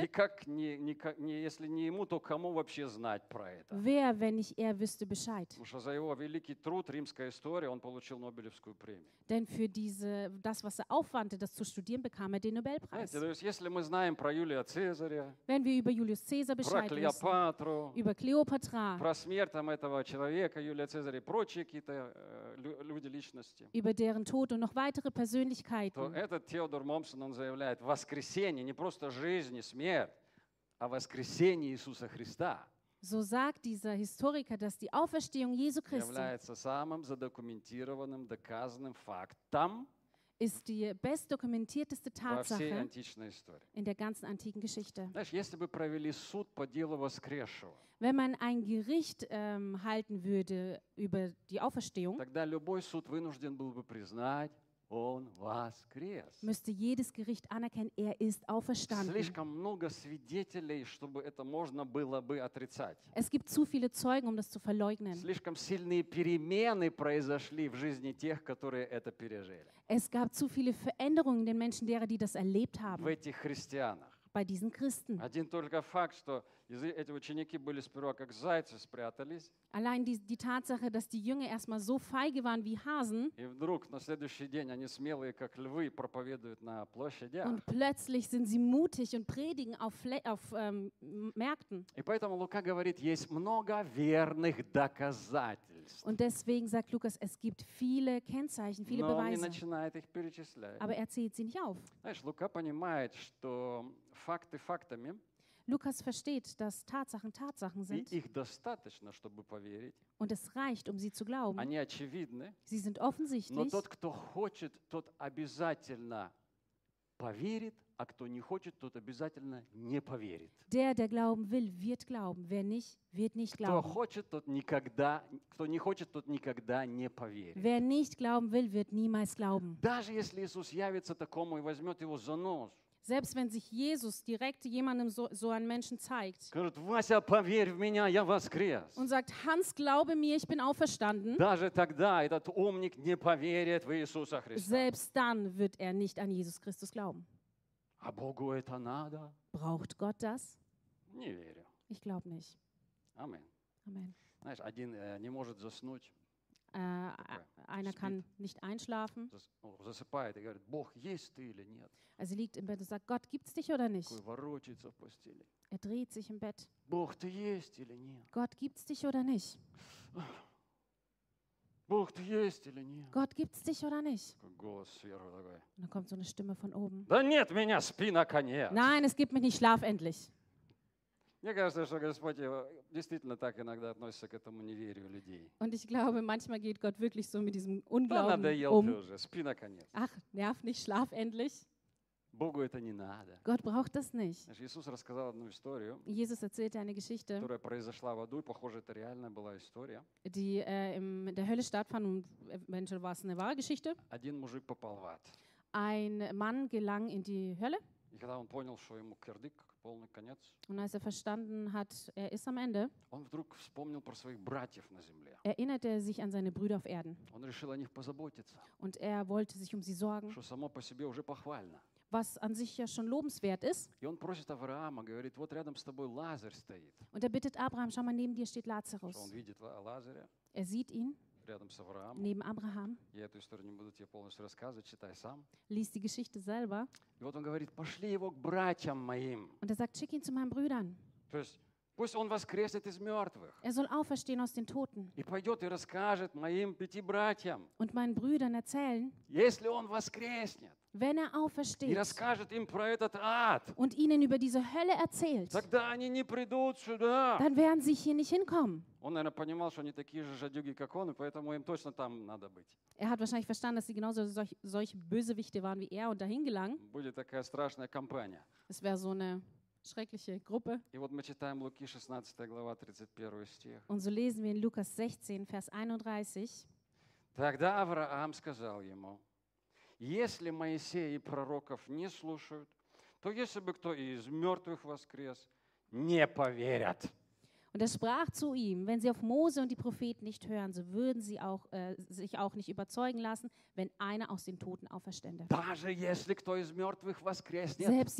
Если не ему, то кому вообще знать про это? Wer, wenn nicht er, wüsste Bescheid? Потому что за его великий труд «Римская история» он получил Нобелевскую премию. Denn für das, was er aufwandte, das zu studieren, bekam er den Nobelpreis. Знаете, то есть если мы знаем про Юлия Цезаря, Wenn wir über Julius Caesar про Bescheid wissen, Клеопатру, über Kleopatra, про смерть там этого человека, Юлия Цезаря и прочие какие-то люди, личности, über deren Tod und noch weitere то Persönlichkeiten, этот Теодор Момсен, он заявляет, воскресение, не просто жизнь и смерть, а воскресение Иисуса Христа so sagt dieser Historiker, dass die Auferstehung Jesu Christi является самым задокументированным, доказанным фактом ist die bestdokumentierteste во всей Tatsache античной истории. in der ganzen antiken Geschichte. Знаешь, если бы провели суд по делу воскресшего, Wenn man ein Gericht halten würde über die Auferstehung, тогда любой суд вынужден был бы признать, Он воскрес. müsste jedes Gericht anerkennen, er ist auferstanden. Слишком много свидетелей, чтобы это можно было бы отрицать. Es gibt zu viele Zeugen, um das zu verleugnen. Слишком сильные перемены произошли в жизни тех, которые это пережили. Es gab zu viele Veränderungen in den Menschen derer, die das erlebt В haben, этих христианах. bei diesen Christen. Один только факт, что эти ученики были сперва как зайцы спрятались, Allein die Tatsache, dass die Jünger erstmal so feige waren wie Hasen и вдруг на следующий день они смелые, как львы, проповедуют на площадях. und plötzlich sind sie mutig und predigen auf Märkten. И поэтому Лука говорит, есть много верных доказательств. Und deswegen sagt Lukas, es gibt viele Kennzeichen, viele Но он не Beweise, начинает их перечислять. aber er zählt sie nicht auf. Знаешь, Лука понимает, что факты фактами, Lukas versteht, dass Tatsachen Tatsachen и sind их достаточно, чтобы поверить. und es reicht, um sie zu glauben. Они очевидны, Sie sind но offensichtlich, тот, кто хочет, тот обязательно поверит, а кто не хочет, тот обязательно не поверит. der glauben will, wird glauben. Wer nicht, wird nicht Кто glauben. хочет, тот никогда, кто не хочет, тот никогда не поверит. Wer nicht glauben will, wird niemals glauben. Даже если Иисус явится такому и возьмет его за нос, Selbst wenn sich Jesus direkt jemandem so einen Menschen zeigt скажет, Вася, поверь в меня, я воскрес. und sagt, Hans, glaube mir, ich bin auferstanden, Даже тогда этот умник не поверит в Иисуса Христа. selbst dann wird er nicht an Jesus Christus glauben. А Богу это надо? Braucht Gott das? Не верю. Ich glaube nicht. Аминь. Amen. Знаешь, один не может заснуть, Einer Spät. kann nicht einschlafen. засыпает и говорит, Бог есть ты или нет? Also liegt im Bett und sagt, Gott, gibt's dich oder nicht? Такой ворочается в постели. Er dreht sich im Bett. Бог ты есть или нет? Gott, gibt's dich oder nicht? Бог ты есть или нет? Gott, gibt's dich oder nicht? Такой голос сверху такой. Und dann kommt so eine Stimme von oben. Да нет меня, спи наконец. Nein, es gibt mich nicht, schlaf endlich. Мне кажется, что Господь действительно так иногда относится к этому неверию людей. Und ich glaube, manchmal geht Gott wirklich so mit diesem Да Unglauben надоел ты um. уже, спи наконец. Ach, nerv nicht, schlaf endlich. Bогу это не надо. Gott braucht das nicht. Знаешь, Иисус рассказал одну историю, Jesus erzählte eine Geschichte, которая произошла в аду, и, похоже, это реальная была история. die in der Hölle stattfand und eventuell war es eine wahre Geschichte. Один мужик попал в ад. Ein Mann gelang in die Hölle И когда он понял, что ему кирдык, полный конец, und als er verstanden hat, er ist am Ende, он вдруг вспомнил про своих братьев на земле. erinnerte er sich an seine Brüder auf Erden. Он решил о них позаботиться, Und er wollte sich um sie sorgen, что само по себе уже похвально. was an sich ja schon lobenswert ist. И он просит Авраама, говорит, вот рядом с тобой Лазарь стоит. Und er bittet Abraham, schau mal, neben dir steht Что он Lazarus. видит Лазаря Er sieht ihn рядом с Авраамом. neben Abraham, Я эту историю не буду тебе полностью рассказывать, читай сам. liest die Geschichte selber И вот он говорит, пошли его к братьям моим. und er sagt, schick ihn zu meinen Brüdern. То есть пусть он воскреснет из мертвых. Er soll auferstehen aus den Toten И пойдет и расскажет моим 5 братьям. und meinen Brüdern erzählen, Если он воскреснет wenn er и aufersteht расскажет им про этот ад, und ihnen über diese Hölle erzählt, тогда они не придут сюда. dann werden sie hier nicht hinkommen. Он, наверное, понимал, что они такие же жадюги, как он, и поэтому им точно там надо быть. Er hat wahrscheinlich verstanden, dass sie genauso solche Bösewichte waren wie er und dahin gelangen. Будет такая страшная компания. Es wäre so eine schreckliche Gruppe. И вот мы читаем Луки 16 глава 31 стих. Und so lesen wir in Lukas 16, Vers 31. Тогда Авраам сказал ему, если Моисея и пророков не слушают, то если бы кто и из мертвых воскрес, не поверят. Und er sprach zu ihm, wenn sie auf Mose und die Propheten nicht hören, so würden sie sich auch nicht überzeugen lassen, wenn einer aus den Toten auferstände. Даже если кто из мертвых воскреснет, Selbst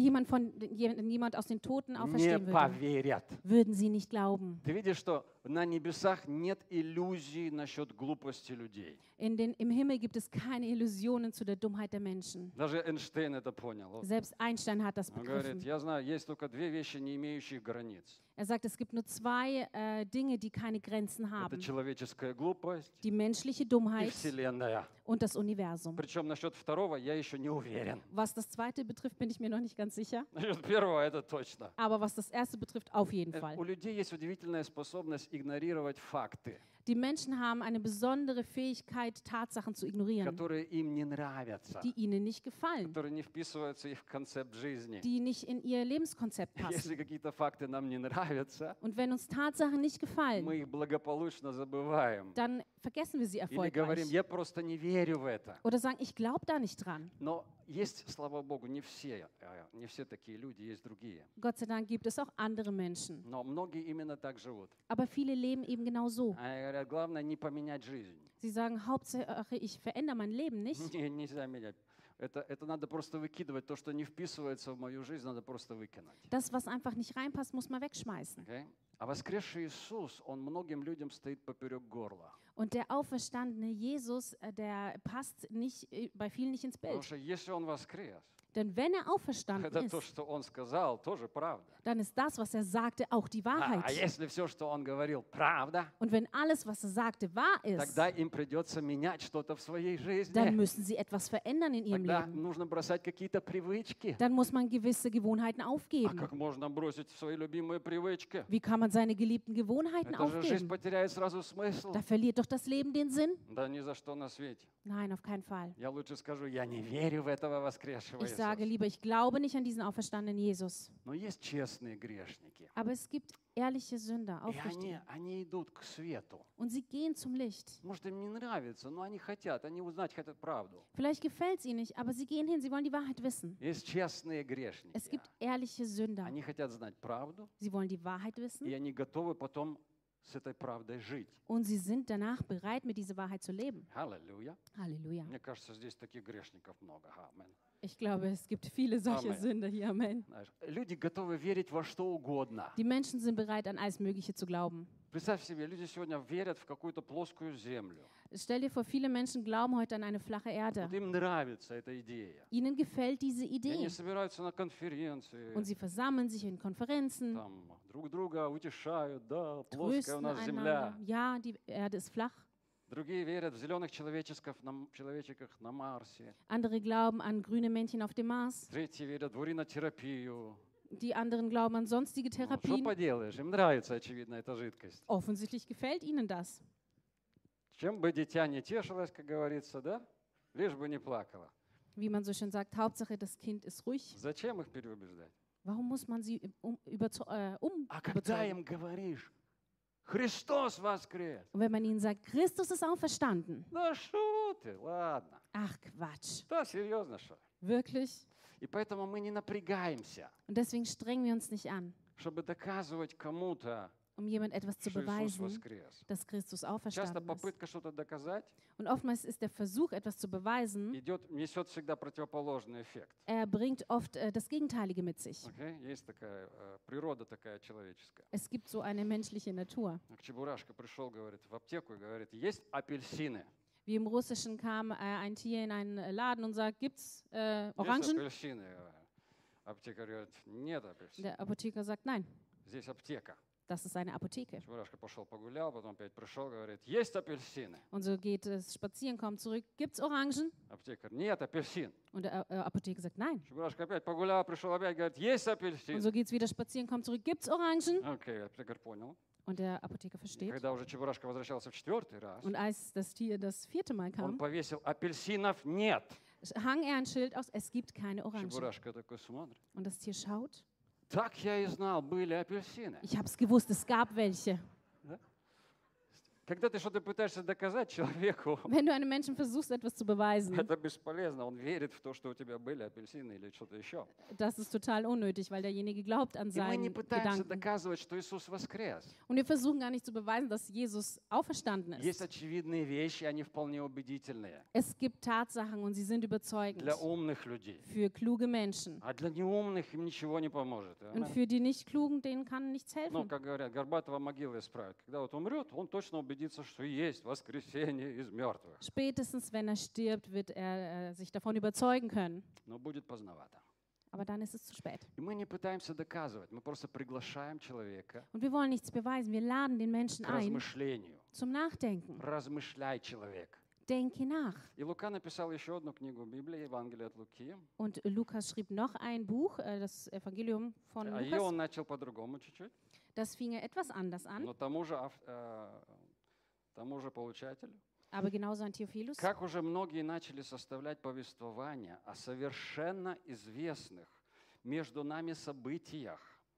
jemand aus den Toten не auferstehen würde, поверят. würden sie nicht glauben. Ты видишь, что на небесах нет иллюзий насчет глупости людей. Im Himmel gibt es keine Illusionen zu der Dummheit der Menschen. Даже Эйнштейн это понял. Selbst Einstein hat das Он говорит, begriffen. я знаю, есть только две вещи, не имеющие границ. Er sagt, es gibt nur zwei Dinge, die keine Grenzen Это haben. человеческая глупость Die menschliche и Dummheit Вселенная. und das Universum. Причем насчет второго я еще не уверен. Was das zweite betrifft, bin ich mir noch nicht ganz sicher. Насчет первого это точно. Aber was das erste betrifft, auf jeden У Fall. людей есть удивительная способность игнорировать факты. Die Menschen haben eine besondere Fähigkeit, Tatsachen zu ignorieren, которые им не нравятся, die ihnen nicht gefallen, которые не вписываются в их концепт жизни. die nicht in ihr Lebenskonzept passen. Если какие-то факты нам не нравятся, Und wenn uns Tatsachen nicht gefallen, мы их благополучно забываем. dann vergessen wir sie Или говорим, erfolgreich. я просто не верю в это. Oder sagen, ich glaube da nicht dran. Но есть, слава Богу, не все такие люди, есть другие. Gott sei Dank gibt es auch andere Menschen. Но многие именно так живут. Aber viele leben eben genau so. Они говорят, главное не поменять жизнь. Sie sagen, Hauptsache, ich verändere mein Leben nicht. Нельзя менять. Это надо просто выкидывать. То, что не вписывается в мою жизнь, надо просто выкинуть. Das, was einfach nicht reinpasst, muss man wegschmeißen. Okay? А воскресший Иисус, Он многим людям стоит поперек горла. Und der auferstandene Jesus, der passt nicht, bei vielen nicht ins Потому Bild. что если Он воскрес, Denn wenn er auferstanden это то, ist, что Он сказал, тоже правда. dann ist das, was er sagte, auch die А Wahrheit. если все, что Он говорил, правда, Und wenn alles, was er sagte, wahr ist, тогда им придется менять что-то в своей dann жизни. müssen sie etwas verändern in ihrem Тогда Leben. нужно бросать какие-то привычки. Dann muss man gewisse Gewohnheiten А aufgeben. как можно бросить свои любимые привычки? Wie kann man seine geliebten Gewohnheiten Это же жизнь aufgeben? потеряет сразу смысл. Da verliert doch das Leben den Sinn. Да ни за что на свете. Nein, auf keinen Fall. Я лучше скажу, я не верю в этого воскресшего Ich sage Иисуса. lieber, ich glaube nicht an diesen auferstandenen Jesus. Но есть честные грешники. Aber es gibt ehrliche Sünder, И aufrichtige. они идут к свету. Und sie gehen zum Licht. Может, им не нравится, но они узнать хотят правду. Vielleicht gefällt es ihnen nicht, aber sie gehen hin, sie wollen die Wahrheit wissen. Есть честные Es грешники. gibt ehrliche Sünder. Они хотят знать правду, Sie wollen die Wahrheit wissen и они готовы потом с этой правдой жить. und sie sind danach bereit, mit dieser Wahrheit zu leben. Halleluja. Halleluja. Мне кажется, здесь таких грешников много. Амен. Ich glaube, es gibt viele solche Amen. Sünder hier. Amen. Знаешь, люди готовы верить во что угодно. Die Menschen sind bereit, an alles Mögliche zu glauben. Представь себе, люди сегодня верят в какую-то плоскую землю. Stell dir vor, viele Menschen glauben heute an eine flache Erde. Вот им нравится эта идея. Ihnen gefällt diese И они Idee. собираются на конференции, Und sie versammeln sich in Konferenzen, там друг друга утешают, да, плоская у trösten нас земля. einander. Ja, die Erde ist flach. Другие верят в зеленых человечков на Марсе. Andere glauben an grüne Männchen auf dem Mars. Третьи верят в уринотерапию. Die anderen glauben an sonstige Ну, что Therapien. поделаешь, им нравится, очевидно, эта жидкость. Offensichtlich gefällt ihnen das. Чем бы дитя не тешилось, как говорится, да? Лишь бы не плакало. Wie man so schön sagt, Hauptsache das Kind ist ruhig. Зачем их переубеждать? Warum muss man sie А когда überzeugen? им говоришь, Христос воскрес, Und wenn man ihnen sagt, Christus ist auferstanden. да что ты, ладно. Ach Quatsch. Да, серьезно, что ли? Wirklich? И поэтому мы не напрягаемся, Und deswegen strengen wir uns nicht an, чтобы доказывать кому-то, um jemand etwas zu что Иисус beweisen, воскрес. dass Christus Часто auferstanden ist. попытка что-то доказать Und oftmals ist der Versuch, etwas zu beweisen, несет всегда противоположный эффект. bringt oft das Gegenteilige mit sich. Okay? Есть такая природа такая человеческая. Es gibt so eine menschliche Natur. Как Чебурашка пришел, говорит, в аптеку и говорит, есть апельсины. Wie im Russischen kam ein Tier in einen Laden und sagt, gibt's Есть Orangen? апельсины. Аптекарь говорит, нет апельсин. Der Apotheker sagt, nein, Здесь аптека. das ist eine Apotheke. Чебурашка пошел погулял, потом опять пришел, говорит, есть апельсины. Und so geht es spazieren, kommt zurück, gibt's Orangen? Аптекарь, нет апельсин. Und der Apotheker sagt, nein. Чебурашка опять погулял, пришел опять, говорит, есть Und апельсин. so geht's wieder spazieren, kommt zurück, gibt's Orangen? Окей, аптекарь понял. Und der Apotheker И versteht. когда уже Чебурашка возвращался в 4-й раз, Und als das Tier das 4. Mal он kam, повесил апельсинов нет. hang er ein Schild aus, es gibt keine Orangen. Чебурашка такой смотрит. Und das Tier schaut. Так я и знал, были апельсины. Ich habe es gewusst, es gab welche. Когда ты что-то пытаешься доказать человеку, Wenn du einem Menschen versuchst, etwas zu beweisen, это бесполезно. Он верит в то, что у тебя были апельсины или что-то еще. das ist total unnötig, weil derjenige glaubt an И мы не seinen пытаемся Gedanken. доказывать, что Иисус воскрес. Und wir versuchen gar nicht zu beweisen, dass Jesus auferstanden Есть ist. очевидные вещи, они вполне убедительные. Es gibt Tatsachen und sie sind überzeugend Для умных людей. für kluge Menschen. А для неумных им ничего не поможет. Und für die Nicht-Klugen, denen kann nichts Ну, helfen. как говорят, Горбатова могила исправит. Когда вот умрет, он точно убедится, что есть воскресение из мертвых. Spätestens, wenn er stirbt, wird er sich davon überzeugen können. Но будет поздновато. Aber dann ist es zu spät. И мы не пытаемся доказывать, мы просто приглашаем человека Und wir wollen nichts beweisen. Wir laden den Menschen к ein размышлению. zum Nachdenken. Размышляй, человек. Denke nach. И Лука написал еще одну книгу Библии, Евангелие от Луки. Und Lukas schrieb noch ein Buch, das Evangelium von А ее он Lukas. начал по-другому чуть-чуть. Das fing er etwas anders an. Но тому же тому же получателю. aber genauso an Theophilus. Как уже многие начали составлять повествования о совершенно известных между нами событиях,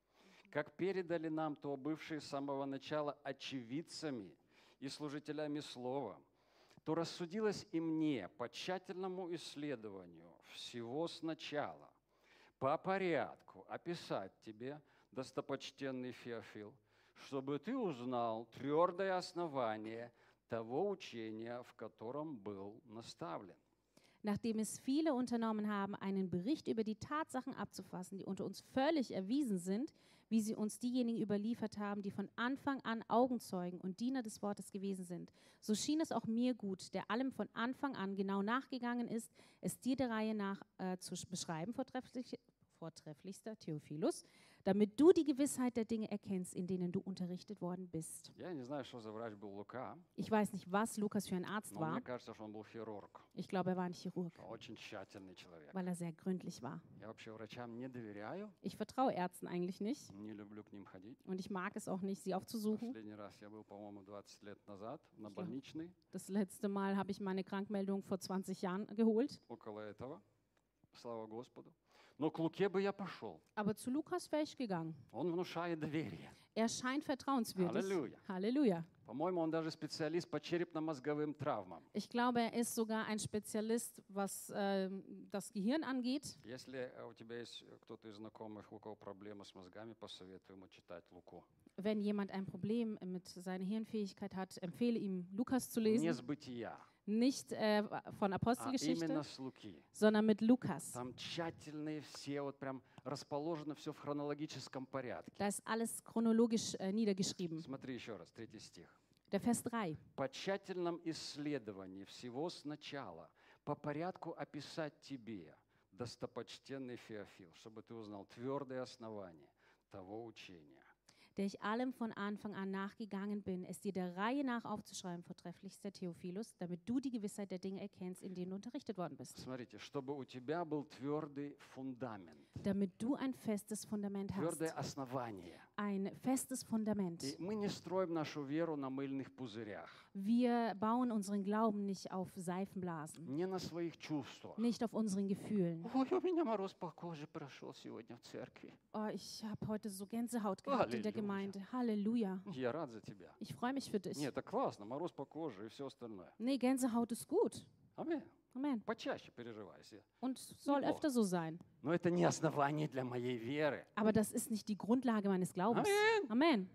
как передали нам то бывшие с самого начала очевидцами и служителями слова, то рассудилось и мне по тщательному исследованию всего сначала, по порядку описать тебе, достопочтенный Феофил, чтобы ты узнал твердое основание того учения, в котором был наставлен. Nachdem es viele unternommen haben, einen Bericht über die Tatsachen abzufassen, die unter uns völlig erwiesen sind, wie sie uns diejenigen überliefert haben, die von Anfang an Augenzeugen und Diener des Wortes gewesen sind, so schien es auch mir gut, der allem von Anfang an genau nachgegangen ist, es dir der Reihe nach zu beschreiben, vortrefflichster Theophilus, damit du die Gewissheit der Dinge erkennst, in denen du unterrichtet worden bist. Я не знаю, что за врач был Лука, Ich weiß nicht, was Lukas für ein Arzt но war. мне кажется, что он был хирург. Ich glaube, er war ein Chirurg, Очень тщательный человек. weil er sehr gründlich war. Я вообще врачам не доверяю, Ich vertraue Ärzten eigentlich nicht не люблю к ним ходить. und ich mag es auch nicht, sie aufzusuchen. Последний раз я был, по-моему, 20 лет назад на Ja. больничной, Das letzte Mal habe ich meine Krankmeldung vor 20 Jahren geholt. около этого, слава Господу. Но к Луке бы я пошел. Aber zu Lukas wäre ich gegangen. Он внушает доверие. Er scheint vertrauenswürdig. Halleluja. Halleluja. По-моему, он даже специалист по черепно-мозговым травмам. Ich glaube, er ist sogar ein Spezialist, was das Gehirn angeht. Если у тебя есть кто-то из знакомых, у кого проблемы с мозгами, посоветуй ему читать Луку. Wenn jemand ein Problem mit seiner Hirnfähigkeit hat, empfehle ihm, Lukas zu Не lesen. с бытия, Nicht von а Apostelgeschichte, именно с Луки. sondern mit Lukas. Там тщательные все, вот прям расположено все в хронологическом порядке. Da ist alles chronologisch niedergeschrieben. Смотри еще раз, 3 стих. Der Vers 3. По тщательном исследовании всего сначала, по порядку описать тебе, достопочтенный Феофил, чтобы ты узнал твердое основание того учения. Der ich allem von Anfang an nachgegangen bin, es dir der Reihe nach aufzuschreiben, vortrefflichster Theophilus, damit du die Gewissheit der Dinge erkennst, in denen du unterrichtet worden bist. Смотрите, чтобы у тебя был твердый фундамент, Damit du ein festes Fundament твердое hast. основание. Ein festes Fundament. И мы не строим нашу веру на мыльных пузырях, Wir bauen unseren Glauben nicht auf Seifenblasen, не на своих чувствах. nicht auf unseren Gefühlen. Ой, у меня мороз по коже прошел сегодня в церкви. Oh, ich habe heute so Gänsehaut gehabt in der Halleluja. Gemeinde. Halleluja. Я рад за тебя. Ich freue mich für dich. Нет, это классно, мороз по коже и все остальное. Nee, Gänsehaut ist gut. Аминь. Amen. Почаще переживай себе. Und soll Neplохо. öfter so sein. Но это не основание для моей веры. Aber das ist nicht die Grundlage meines Glaubens. Amen. Amen.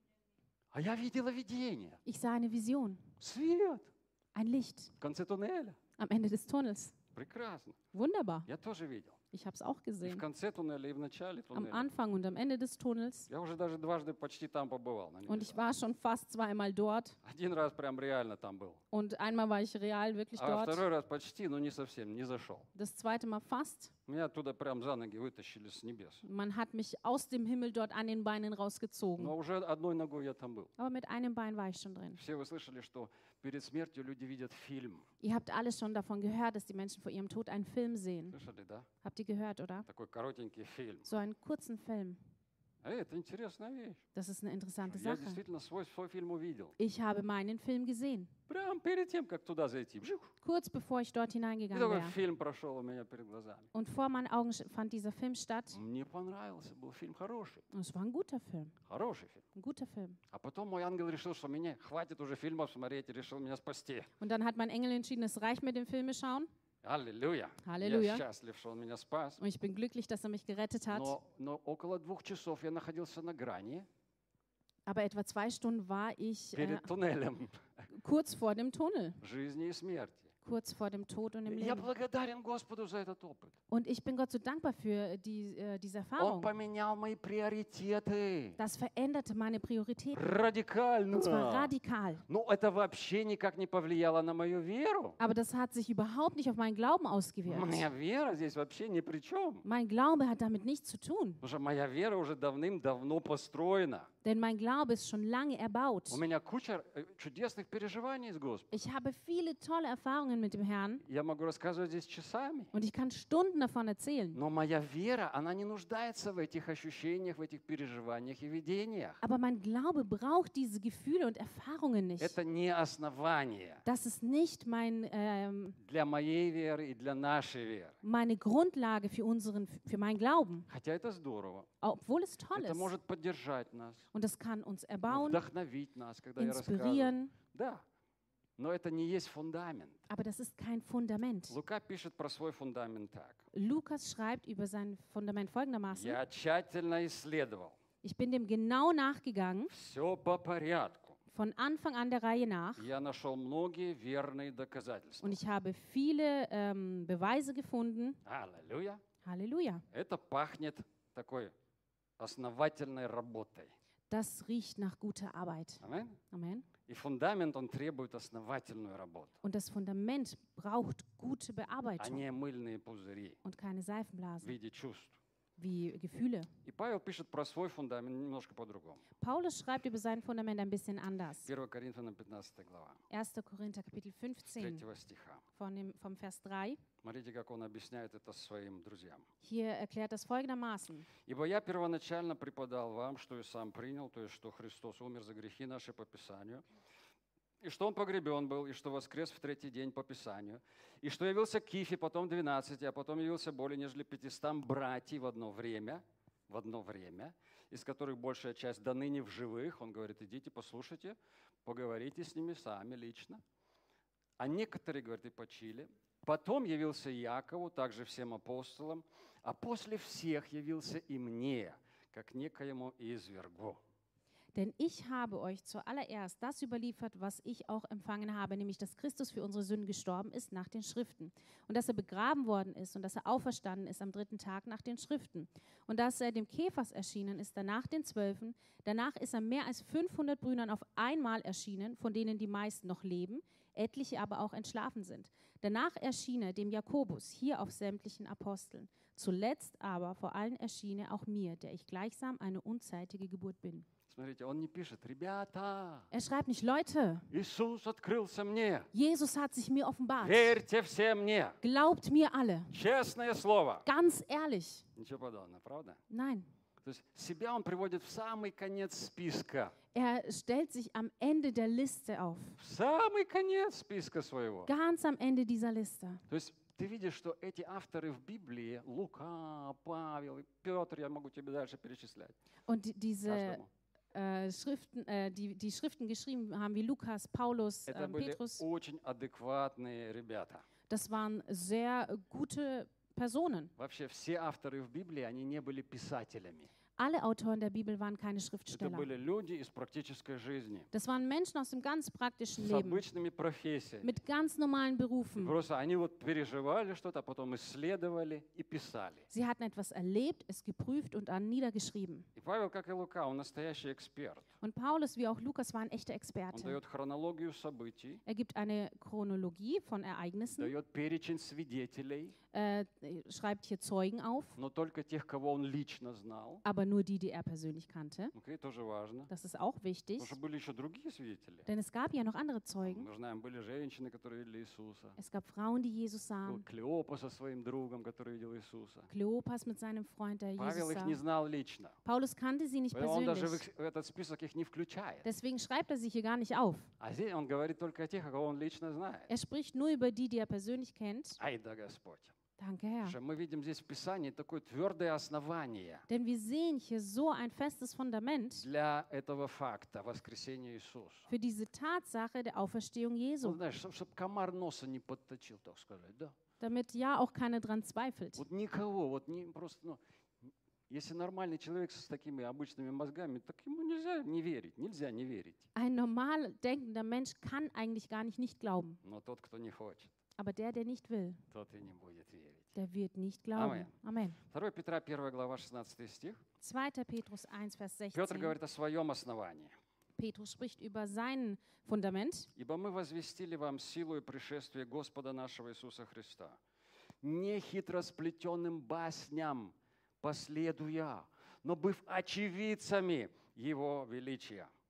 А я видела видение. Ich sah eine Vision, Свет ein Licht в конце туннеля. am Ende des Tunnels. Прекрасно. Wunderbar. Я тоже видел. Ich habe es auch И в gesehen. конце туннеля, и в начале Am туннеля. Anfang und am Ende des Tunnels. Я уже даже дважды почти там побывал. На Und ich небесах. war schon fast zweimal dort. Один раз прям реально там был. Und einmal war ich real wirklich А dort. второй раз почти, но не совсем, не зашел. Das zweite Mal fast. Меня оттуда прям за ноги вытащили с небес. Man hat mich aus dem Himmel dort an den Beinen rausgezogen. Но уже одной ногой я там был. Aber mit einem Bein war ich schon drin. Все вы слышали, что перед смертью люди видят фильм. Ihr habt alle schon davon gehört, dass die Menschen vor ihrem Tod einen Film sehen. Слышали, да? Habt ihr gehört, oder? Такой коротенький фильм. So einen kurzen Film. Это интересная вещь. Das ist eine interessante Я Sache. действительно свой Фильм увидел. Ich habe meinen Film gesehen, Прям перед тем, как туда зайти. Вжух. kurz bevor ich dort И hineingegangen такой wäre. фильм прошел у меня перед глазами. Und vor meinen Augen fand dieser Film statt. Мне понравился, был фильм хороший. Und es war ein guter Film. Хороший фильм. Ein guter Film. А потом мой ангел решил, что мне хватит уже фильмов смотреть, и решил меня спасти. Und dann hat mein Engel entschieden, es reicht mit dem Filme schauen. Аллилуйя. Halleluja. Я счастлив, что он меня спас. Und ich bin glücklich, dass er mich gerettet hat. Но около 2 часов я находился на грани Aber etwa 2 Stunden war ich перед туннелем kurz vor dem Tunnel, жизни и смерти. kurz vor dem Tod und dem Я Leben. благодарен Господу за этот опыт. Und ich bin Gott so dankbar für diese Он Erfahrung. поменял мои приоритеты. Das veränderte meine Prioritäten. Радикально. Und zwar radikal. Но это вообще никак не повлияло на мою веру. Aber das hat sich überhaupt nicht auf meinen Glauben ausgewirkt. Моя вера здесь вообще ни при чем. Mein Glaube hat damit nichts zu tun. Потому что моя вера уже давным-давно построена. Denn mein Glaube ist schon lange erbaut. У меня куча чудесных переживаний с Господом. Ich habe viele tolle Erfahrungen mit dem Herrn. Я могу рассказывать здесь часами. Und ich kann Stunden davon erzählen. Но моя вера, она не нуждается в этих ощущениях, в этих переживаниях и видениях. Aber mein Glaube braucht diese Gefühle und Erfahrungen nicht. Это не основание Das ist nicht для моей веры и для нашей веры. meine Grundlage für meinen Glauben, Хотя это здорово. obwohl es toll Это ist. может поддержать нас, Und das kann uns erbauen, вдохновить нас, когда я рассказываю. inspirieren, Да, но это не есть фундамент. aber das ist kein Fundament. Лука пишет про свой фундамент так. Lukas schreibt über sein Fundament folgendermaßen: Я tщательно исследовал. Ich bin dem genau nachgegangen, Все по порядку. von Anfang an der Reihe nach, Я нашел многие верные доказательства. und ich habe viele Beweise gefunden. Аллилуйя. Halleluja. Это пахнет такой основательной работой. Das riecht nach guter Arbeit. Аминь. Amen. И фундамент, он требует основательную работу, Und das Fundament braucht gute а Bearbeitung не мыльные пузыри und keine в Seifenblasen виде чувств. wie Gefühle. И Павел пишет про свой фундамент немножко по-другому. Paulus schreibt über sein Fundament ein bisschen anders. 1 Коринфянам 15 глава, 1. Korinther Kapitel 15 3 стиха. vom Vers 3. Смотрите, как он объясняет это своим друзьям. Hier erklärt das folgendermaßen: «Ибо я первоначально преподал вам, что и сам принял, то есть, что Христос умер за грехи наши по Писанию, и что Он погребен был, и что воскрес в третий день по Писанию, и что явился к Кифе, потом 12, а потом явился более нежели 500 братьев в одно время, из которых большая часть до ныне в живых». Он говорит: идите, послушайте, поговорите с ними сами лично. А некоторые, говорит, и почили. Потом явился Якову, также всем апостолам, а после всех явился и мне, как некоему извергу. Denn ich habe euch zuallererst das überliefert, was ich auch empfangen habe, nämlich dass Christus für unsere Sünden gestorben ist nach den Schriften und dass er begraben worden ist und dass er auferstanden ist am 3. Tag nach den Schriften und dass er dem Kephas erschienen ist, danach den 12. Danach ist er mehr als 500 Brüdern auf einmal erschienen, von denen die meisten noch leben, etliche aber auch entschlafen sind. Danach erschien er dem Jakobus, hier auf sämtlichen Aposteln. Zuletzt aber vor allen erschien er auch mir, der ich gleichsam eine unzeitige Geburt bin. Смотрите, он не пишет: ребята, Er schreibt nicht: Leute, Иисус открылся мне, Jesus hat sich mir offenbart. верьте все мне. Glaubt mir alle. Честное слово. Ganz ehrlich. Ничего подобного, правда? Nein. То есть себя он приводит в самый конец списка. Er stellt sich am Ende der Liste auf. В самый конец списка своего. Ganz am Ende dieser Liste. То есть ты видишь, что эти авторы в Библии, Лука, Павел, Петр, я могу тебе дальше перечислять. Und diese Каждому. Schriften, die Schriften geschrieben haben, wie Lukas, Paulus, Это были Petrus, очень адекватные ребята. das waren sehr gute Personen. Вообще все авторы в Библии, они не были писателями. Alle Autoren der Bibel waren keine Это Schriftsteller. были люди из практической жизни, Das waren Menschen aus dem ganz praktischen с Leben, обычными профессиями. mit ganz normalen Berufen. Просто они вот переживали что-то, а потом исследовали и писали. Sie hatten etwas erlebt, es geprüft und dann niedergeschrieben. И Павел, как и Лука, он настоящий эксперт. Und Paulus wie auch Lukas waren echte Он Experten. дает хронологию событий, Er gibt eine Chronologie von Ereignissen, дает перечень свидетелей, schreibt hier Zeugen auf, но только тех, кого он лично знал. aber nur die er persönlich kannte. Окей, тоже важно. Das ist auch wichtig, Потому что были еще другие свидетели. denn es gab ja noch andere Zeugen. Мы знаем, были женщины, которые видели Иисуса. Es gab Frauen, die Jesus Был sahen, Клеопа со своим другом, который видел Иисуса. Kleopas mit seinem Freund, der Павел Jesus их не sah. знал лично. Paulus kannte sie nicht Поэтому он даже persönlich. в этот список их не включает. Deswegen schreibt er sie hier gar nicht auf. А здесь он говорит только о тех, кого он лично знает. Er spricht nur über die, die er persönlich kennt. Ай да Господь. Danke, Herr. Потому что мы видим здесь в Писании такое твердое основание Denn wir sehen hier so ein festes Fundament для этого факта воскресения Иисуса. für diese Tatsache der Auferstehung Ну, Jesu, знаешь, чтобы комар носа не подточил, так сказать, да? damit ja auch keiner dran zweifelt. Вот никого, вот не просто, ну, если нормальный человек с такими обычными мозгами, так ему нельзя не верить, нельзя не верить. Ein normal denkender Mensch kann eigentlich gar nicht glauben. Но тот, кто не хочет, Aber der nicht will, тот и не будет верить. der wird nicht glauben. Amen. 2 Петра, 1 глава, 16 стих. 2. Petrus 1, Vers Петр 16. говорит о своем основании. Petrus spricht über sein Fundament. «Ибо мы возвестили вам силу и пришествие Господа нашего Иисуса Христа, не хитросплетенным басням последуя, но быв очевидцами Его величия».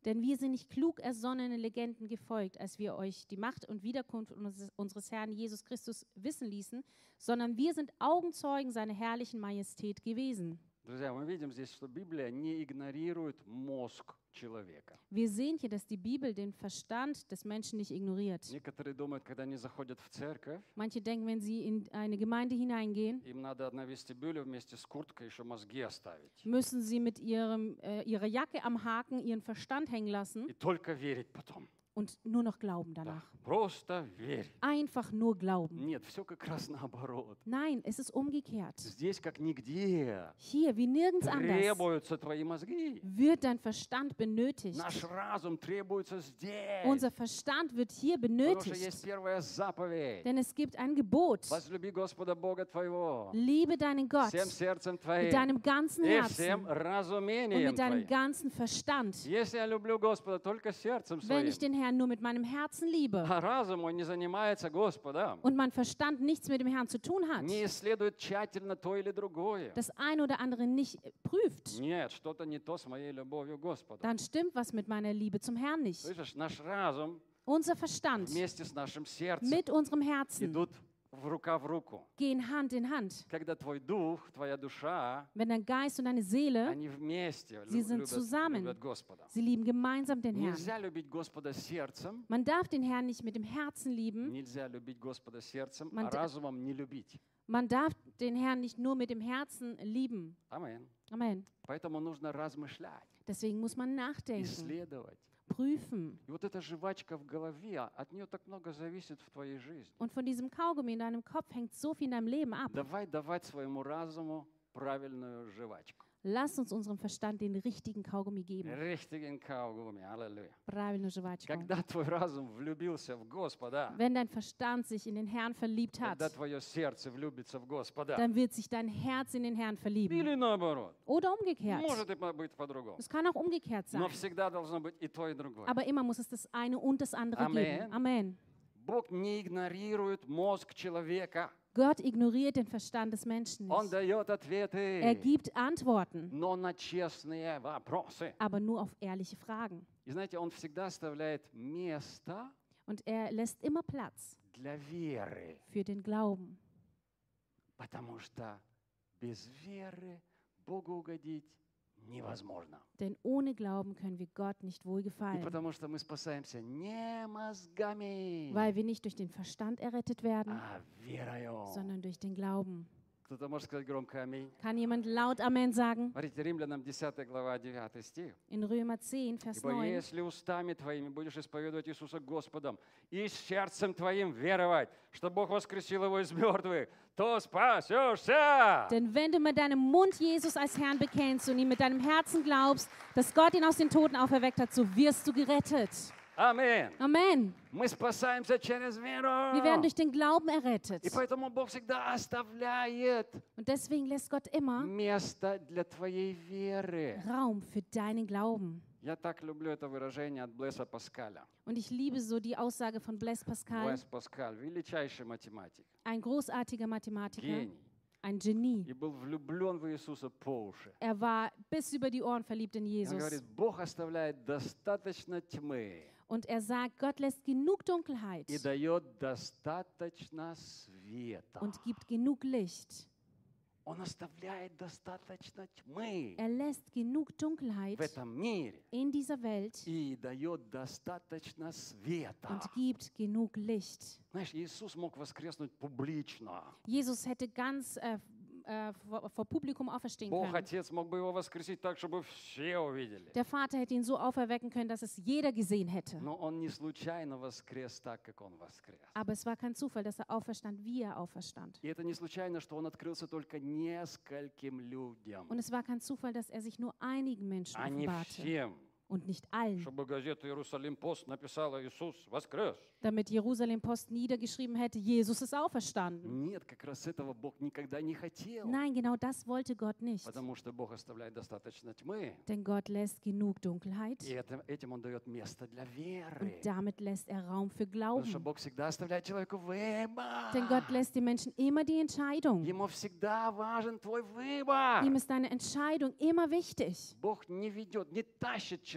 Denn wir sind nicht klug ersonnenen Legenden gefolgt, als wir euch die Macht und Wiederkunft unseres Herrn Jesus Christus wissen ließen, sondern wir sind Augenzeugen seiner herrlichen Majestät gewesen. Друзья, мы видим здесь, что Библия не игнорирует мозг человека. Wir sehen hier, dass die Bibel den Verstand des Menschen nicht ignoriert. Некоторые думают, когда они заходят в церковь, Manche denken, wenn sie in eine Gemeinde hineingehen, им надо на вестибюле вместе с курткой еще мозги оставить. müssen sie mit ihrer Jacke am Haken ihren Verstand hängen lassen И только верить потом. und nur noch glauben Да, danach. просто верь. Einfach nur glauben. Нет, все как раз наоборот. Nein, es ist umgekehrt. Здесь как нигде Hier, wie nirgends anders, требуются твои мозги. wird dein Verstand benötigt. Наш разум требуется здесь. Unser Verstand wird hier Потому что есть benötigt. первая заповедь. Denn es gibt ein Gebot. Возлюби Господа Бога твоего Liebe deinen Gott всем сердцем mit твоим deinem ganzen и всем Herzen und разумением mit deinem твоим. ganzen Verstand. Если я люблю Господа только сердцем Wenn своим, ich den Herrn nur mit meinem Herzen liebe а разум мой не занимается Господом, und mein Verstand nichts mit dem Herrn zu tun hat, не исследует тщательно то или другое, das eine oder andere nicht prüft, нет, что-то не то с моей любовью к Господу. dann stimmt was mit meiner Liebe zum Herrn nicht. Слышишь, наш разум Unser Verstand вместе с нашим сердцем mit unserem Herzen идут рука в руку. gehen Hand in Hand. Когда твой дух, твоя душа, Wenn dein Geist und deine Seele, они вместе Sie sind zusammen. любят Господа. sie lieben gemeinsam den Herrn. Нельзя любить Господа сердцем, Man darf den Herrn nicht mit dem Herzen lieben. нельзя любить Господа сердцем, Man а d- разумом не любить. Man darf den Herrn nicht nur mit dem Herzen lieben. Аминь. Amen. Поэтому нужно размышлять, Deswegen muss man nachdenken, исследовать. prüfen. И вот эта жвачка в голове, от нее так много зависит в твоей жизни. Und von diesem Kaugummi in deinem Kopf hängt so viel in deinem Leben ab. Давай давать своему разуму правильную жвачку. Lass uns unserem Verstand den richtigen Kaugummi geben. Richtigen Kaugummi, аллилуйя. Правильную жвачку. Когда твой разум влюбился в Господа, Wenn dein Verstand sich in den Herrn verliebt hat, когда твое сердце влюбится в Господа, dann wird sich dein Herz in den Herrn verlieben. или наоборот, Oder umgekehrt. может и быть по-другому. Es kann auch umgekehrt Но sein. всегда должно быть и то, и другое. Aber immer muss es das eine und das andere Amen. geben. Amen. Бог не игнорирует мозг человека. Gott ignoriert den Verstand des Menschen Он nicht. дает Er ответы, gibt Antworten, но на честные вопросы. aber nur auf ehrliche Fragen. И знаете, Он всегда оставляет место Und er lässt immer Platz для веры, für den Glauben. потому что без веры Богу угодить невозможно. Denn ohne Glauben können wir Gott nicht И wohlgefallen, потому что мы спасаемся не мозгами, weil wir nicht durch den Verstand errettet werden, а верою. sondern durch den Glauben. Кто-то может сказать громко аминь. Kann jemand laut Amen sagen? Смотрите, Римлянам 10 глава 9 стих. In Römer 10, Vers Ибо 9. если устами твоими будешь исповедовать Иисуса Господом и сердцем твоим веровать, что Бог воскресил его из мертвых, то спасешься. Denn wenn du mit deinem Mund Jesus als Herrn bekennst und ihm mit deinem Herzen glaubst, dass Gott ihn aus den Toten auferweckt hat, so wirst du gerettet. Аминь. Amen. Мы спасаемся через веру. Wir werden durch den Glauben errettet. И поэтому Бог всегда оставляет Und deswegen lässt Gott immer место для твоей веры. Raum für deinen Glauben. Я так люблю это выражение от Блеса Паскаля. Und ich liebe so die Aussage von Blaise Pascal, Блес Паскаль, величайший математик, ein großartiger Mathematiker, гений, ein Genie. и был влюблен в Иисуса по уши. Er war bis über die Ohren verliebt in Он Jesus. говорит, Бог оставляет достаточно тьмы Und er sagt, Gott lässt genug Dunkelheit и дает достаточно света. und gibt genug Licht. Он оставляет достаточно тьмы Er lässt genug Dunkelheit в этом мире in dieser Welt и дает достаточно света. und gibt genug Licht. Знаешь, Иисус мог воскреснуть публично. Jesus hätte ganz vor Publikum auferstehen Бог können. Отец мог бы его воскресить так, чтобы все увидели. Der Vater hätte ihn so auferwecken können, dass es jeder gesehen hätte. Но он не случайно воскрес так, как он воскрес. Aber es war kein Zufall, dass er auferstand, wie er auferstand. И это не случайно, что он открылся только нескольким людям, Und es war kein Zufall, dass er sich nur einigen Menschen а не offenbarte всем. und nicht allen. Чтобы газета «Иерусалим-Пост» написала «Иисус воскрес». Damit Jerusalem-Post niedergeschrieben hätte, Jesus ist auferstanden. Нет, как раз этого Бог никогда не хотел. Nein, genau das wollte Gott nicht. Потому что Бог оставляет достаточно тьмы. Denn Gott lässt genug Dunkelheit И этим Он дает место для веры. und damit lässt er Raum für Потому что Glauben. Бог всегда оставляет человеку выбор. Denn Gott lässt den Menschen immer die Entscheidung. Ему всегда важен твой выбор. Ihm ist deine Entscheidung immer wichtig. Бог не ведет, не тащит человека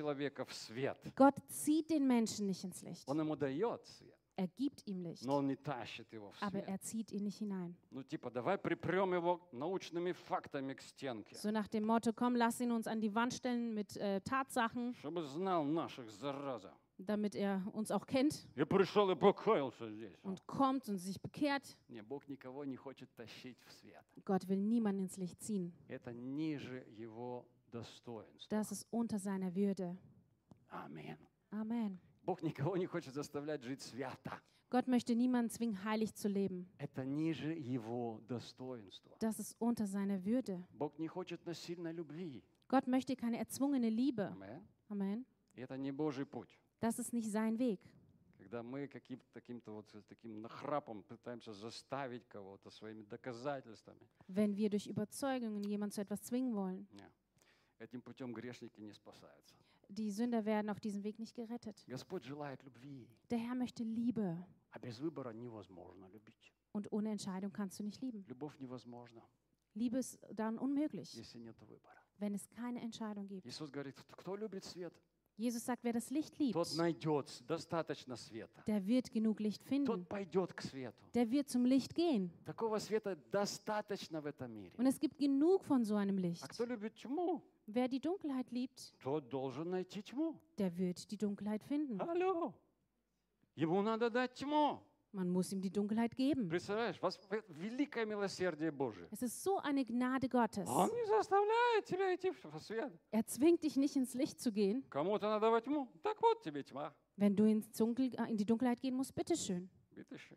человека в свет. Gott zieht den Menschen nicht ins Licht. Он ему дает свет, Er gibt ihm Licht, но он не тащит его в aber свет. er zieht ihn nicht hinein. Ну типа, давай припрем его научными фактами к стенке, So nach dem Motto, komm, lass ihn uns an die Wand stellen mit Tatsachen, чтобы знал наших, зараза. damit er uns auch kennt Я пришел и покаялся здесь. und kommt und sich bekehrt. Не, Бог никого не хочет тащить в свет. Gott will niemanden ins Licht ziehen. Это ниже его достоинства. Das ist unter seiner Würde. Аминь. Amen. Бог никого не хочет заставлять жить свято. Gott möchte niemanden zwingen, heilig zu leben. Это ниже его достоинства. Das ist unter seiner Würde. Бог не хочет насильной любви. Gott möchte keine erzwungene Liebe. Аминь. Amen. И это не Божий путь. Das ist nicht sein Weg. Когда мы каким-то вот таким нахрапом пытаемся заставить кого-то своими доказательствами. Wenn wir durch Überzeugungen jemanden zu etwas zwingen wollen. Не. Этим путем грешники не спасаются. Die Sünder werden auf diesem Weg nicht gerettet. Господь желает любви, Der Herr möchte Liebe. а без выбора невозможно любить. Und ohne Entscheidung kannst du nicht lieben. Любовь невозможна, Liebe ist dann unmöglich, если нет выбора. wenn es keine Entscheidung gibt. Иисус говорит, кто любит свет, Jesus sagt, wer das Licht liebt, тот найдет достаточно света. der wird genug Licht Тот finden. пойдет к свету. Der wird zum Licht gehen. Такого света достаточно в этом мире. Und es gibt genug von so einem Licht. А кто любит тьму, Wer die Dunkelheit liebt, тот должен найти тьму. der wird die Dunkelheit finden. Алло. Ему надо дать тьму. Man muss ihm die Dunkelheit geben. Представляешь, великое милосердие Божие. Es ist so eine Gnade Gottes. Он не заставляет тебя идти в свет. Er zwingt dich nicht ins Licht zu gehen. Кому-то надо во тьму. Так вот тебе тьма. Wenn du in die Dunkelheit gehen musst, bitteschön. Bitteschön.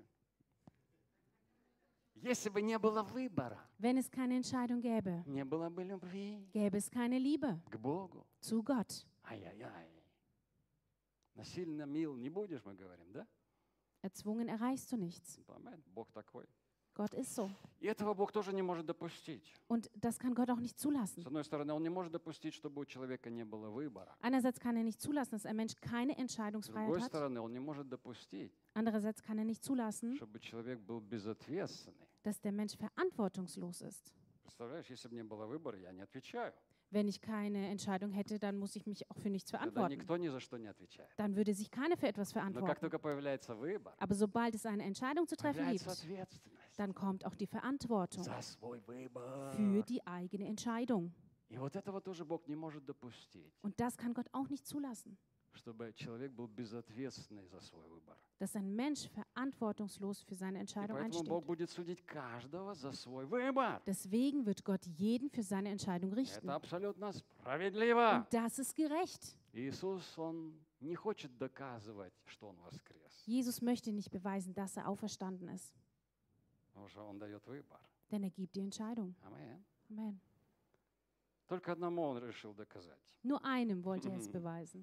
Если бы не было выбора, Wenn es keine Entscheidung gäbe, не было бы любви gäbe es keine Liebe к Богу. zu Gott. Ай-яй-яй. Насильно мил не будешь, мы говорим, да? Erzwungen erreichst du nichts. Amen. Бог такой. Gott ist so. И этого Бог тоже не может допустить. Und das kann Gott auch nicht С zulassen. одной стороны, Он не может допустить, чтобы у человека не было выбора. Einerseits kann er nicht zulassen, dass ein Mensch keine С другой Entscheidungsfreiheit hat. стороны, Он не может допустить, Andererseits kann er nicht zulassen, чтобы человек был безответственный. dass der Mensch verantwortungslos ist. Представляешь, если бы не было выбора, я не отвечаю. Wenn ich keine Entscheidung hätte, dann muss ich mich auch für nichts Тогда verantworten. никто ни за что не отвечает. Dann würde sich keiner für etwas Но как verantworten. только появляется выбор, Aber sobald es eine Entscheidung zu treffen появляется gibt, ответственность dann kommt auch die Verantwortung за свой für выбор. die eigene Entscheidung. И вот этого тоже Бог не может допустить, Und das kann Gott auch nicht zulassen, чтобы человек был безответственный за свой выбор. dass ein Mensch verantwortungslos für seine И Entscheidung поэтому Бог einsteht. будет судить каждого за свой выбор. Deswegen wird Gott jeden für seine Entscheidung richten. Это абсолютно справедливо. Und das ist gerecht. Иисус, Он не хочет доказывать, что Он воскрес, Jesus möchte nicht beweisen, dass er auferstanden ist, потому что Он дает выбор. denn er gibt die Entscheidung. Аминь. Amen. Только одному Он решил доказать. Nur einem wollte er es beweisen.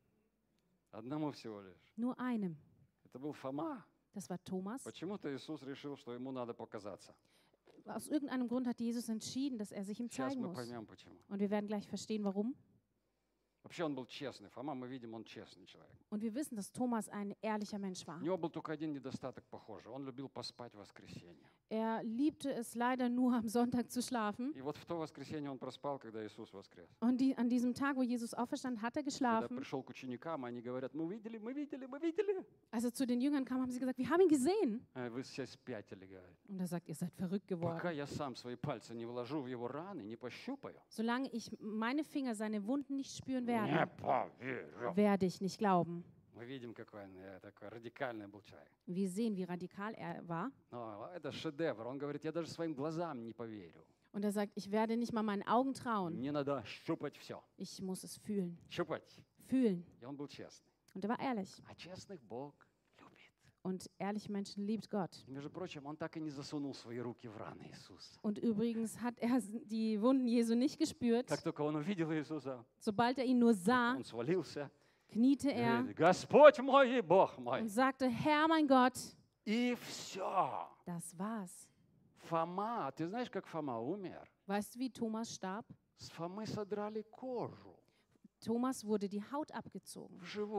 Одному всего лишь. Nur einem. Это был Фома. Das war Thomas. Почему-то Иисус решил, что ему надо показаться. Aus irgendeinem Grund hat Jesus entschieden, dass er sich ihm Сейчас zeigen мы muss. поймем, почему. Und wir werden gleich verstehen, warum. Вообще он был честный. Фома, мы видим, он честный человек. Und wir wissen, dass Thomas ein ehrlicher Mensch war. У него был только один недостаток, похоже. Он любил поспать в воскресенье. Er liebte es leider nur am Sonntag zu schlafen. И вот в то воскресенье он проспал, когда Иисус воскрес. Und an diesem Tag, wo Jesus auferstand, hat er Когда geschlafen. пришел к ученикам, они говорят, мы видели, мы видели, мы видели. Als er zu den Jüngern kam, haben sie gesagt, wir haben ihn gesehen. Вы все спятили, говорит. Und er sagt, ihr seid verrückt Пока geworden. я сам свои пальцы не вложу в его раны, не пощупаю, Solange ich meine Finger seine Wunden nicht spüren не werde, поверю. werde ich nicht glauben. Мы видим, какой он такой радикальный был человек. Wir sehen, wie radikal er war. Но это шедевр. Он говорит, я даже своим глазам не поверю. Und er sagt, ich werde nicht mal meinen Augen trauen. Мне надо щупать все. Ich muss es fühlen. Щупать. Fühlen. И он был честный. Und er war ehrlich. А честных Бог любит. Und ehrliche Menschen liebt Gott. И, между прочим, он так и не засунул свои руки в раны Иисуса. Und übrigens hat er die Wunden Jesu nicht gespürt. Как только он увидел Иисуса, Sobald er ihn nur sah, он свалился. kniete И er говорит, Господь мой и Бог мой. und sagte, Herr mein Gott, И все. das war's. Фома, ты знаешь, как Фома умер? Weißt du, wie Thomas starb? С Фомы содрали кожу Thomas wurde die Haut abgezogen. вживую.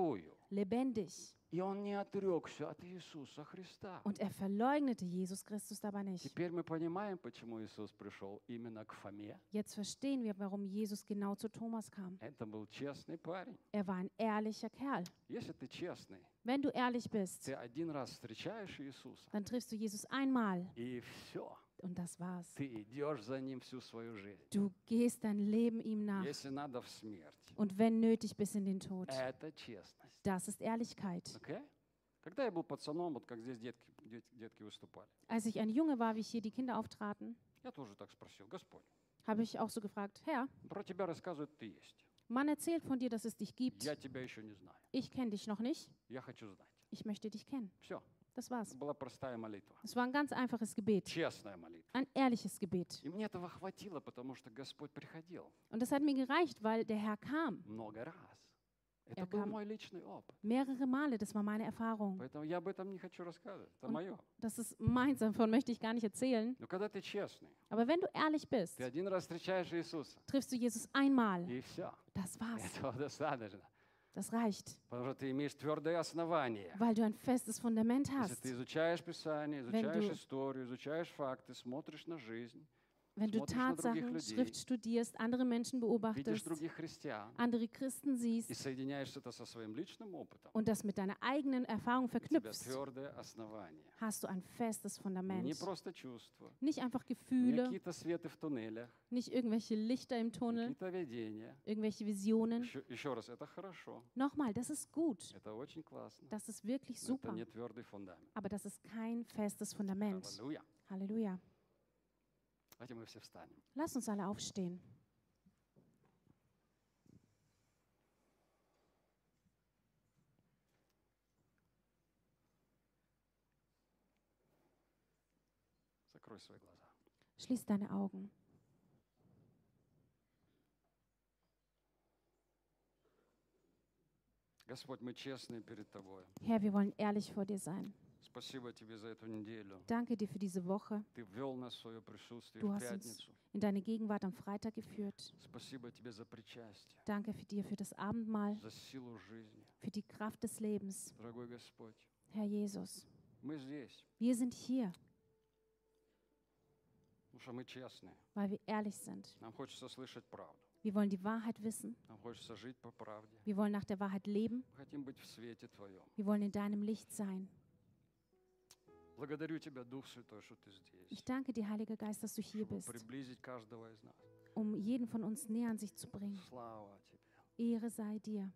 lebendig. И он не отрекся от Иисуса Христа. Und er verleugnete Jesus Christus dabei nicht. Теперь мы понимаем, почему Иисус пришел именно к Фоме. Jetzt verstehen wir, warum Jesus genau zu Thomas kam. Это был честный парень. Er war ein ehrlicher Kerl. Если ты честный, Wenn du ehrlich bist, ты один раз встречаешь Иисуса, dann triffst du Jesus einmal и все. und das war's. Ты идешь за Ним всю свою жизнь. Du gehst dein Leben ihm nach Если надо, в смерть. und wenn nötig bis in den Tod. Это честность. Das ist Ehrlichkeit. Okay? Когда я был пацаном, вот как здесь детки выступали, Als ich ein Junge war, wie hier die Kinder auftraten, я тоже так спросил: Господь, habe ich auch so gefragt, Herr, про тебя рассказывают, ты есть. man erzählt von dir, dass es dich gibt. Я тебя еще не знаю. Ich kenne dich noch nicht. Я хочу знать. Ich möchte dich kennen. Все. Das war's. Это была простая молитва. Es war ein ganz einfaches Gebet. Честная молитва. Ein ehrliches Gebet. И мне этого хватило, потому что Господь приходил Und das hat mir gereicht, weil der Herr kam. много раз. Это Er был kam мой личный опыт. mehrere Male. Das war meine Erfahrung. Поэтому я об этом не хочу рассказывать. Это Und мое. das ist meins, davon möchte ich gar nicht erzählen. Но когда ты честный, Aber wenn du ehrlich bist, ты один раз встречаешь Иисуса, triffst du Jesus einmal. и все. Das war's. Этого достаточно. Das reicht, Потому что ты имеешь твердое основание. weil du ein festes Fundament Если hast. ты изучаешь Писание, Wenn изучаешь du- историю, изучаешь факты, смотришь на жизнь, Wenn du смотришь на других Tatsachen, людей, Schrift studierst, andere Menschen видишь beobachtest, других христиан andere Christen и siehst соединяешь это со своим личным опытом, und das mit deiner eigenen Erfahrung у тебя verknüpfst, твердое основание. hast du ein festes Не Fundament. просто чувства, Nicht einfach не Gefühle, какие-то светы в туннелях, nicht irgendwelche Lichter im не Tunnel, какие-то видения. irgendwelche Visionen. Еще раз, это хорошо, Nochmal, das ist gut. это очень классно, Das ist wirklich но это super. не твердый фундамент. Aber das ist kein festes Fundament. Аллилуйя. Halleluja. Давайте мы все встанем. Lass uns alle aufstehen. Закрой свои глаза. Schließ deine Augen. Господь, мы честные перед Тобой. Herr, wir wollen ehrlich vor dir sein. Спасибо Тебе за эту неделю. Danke dir für diese Woche. Ты ввел нас в свое присутствие Du в hast uns пятницу. in deine Gegenwart am Freitag geführt. Спасибо Тебе за причастие, Danke für dir für das Abendmahl, за силу жизни. für die Kraft des Lebens. Дорогой Господь, Herr Jesus, мы здесь, wir sind hier, потому что мы честные. weil wir ehrlich sind. Нам хочется слышать правду. Wir wollen die Wahrheit wissen. Нам хочется жить по правде. Wir wollen nach der Wahrheit leben. Мы хотим быть в свете Твоем. Wir wollen in deinem Licht sein. Благодарю Тебя, Дух Святой, что Ты здесь. Ich danke dir, Heiliger Geist, dass du hier Чтобы bist, приблизить каждого из нас. um jeden von uns näher an sich zu bringen. Слава Тебе. Ehre sei dir.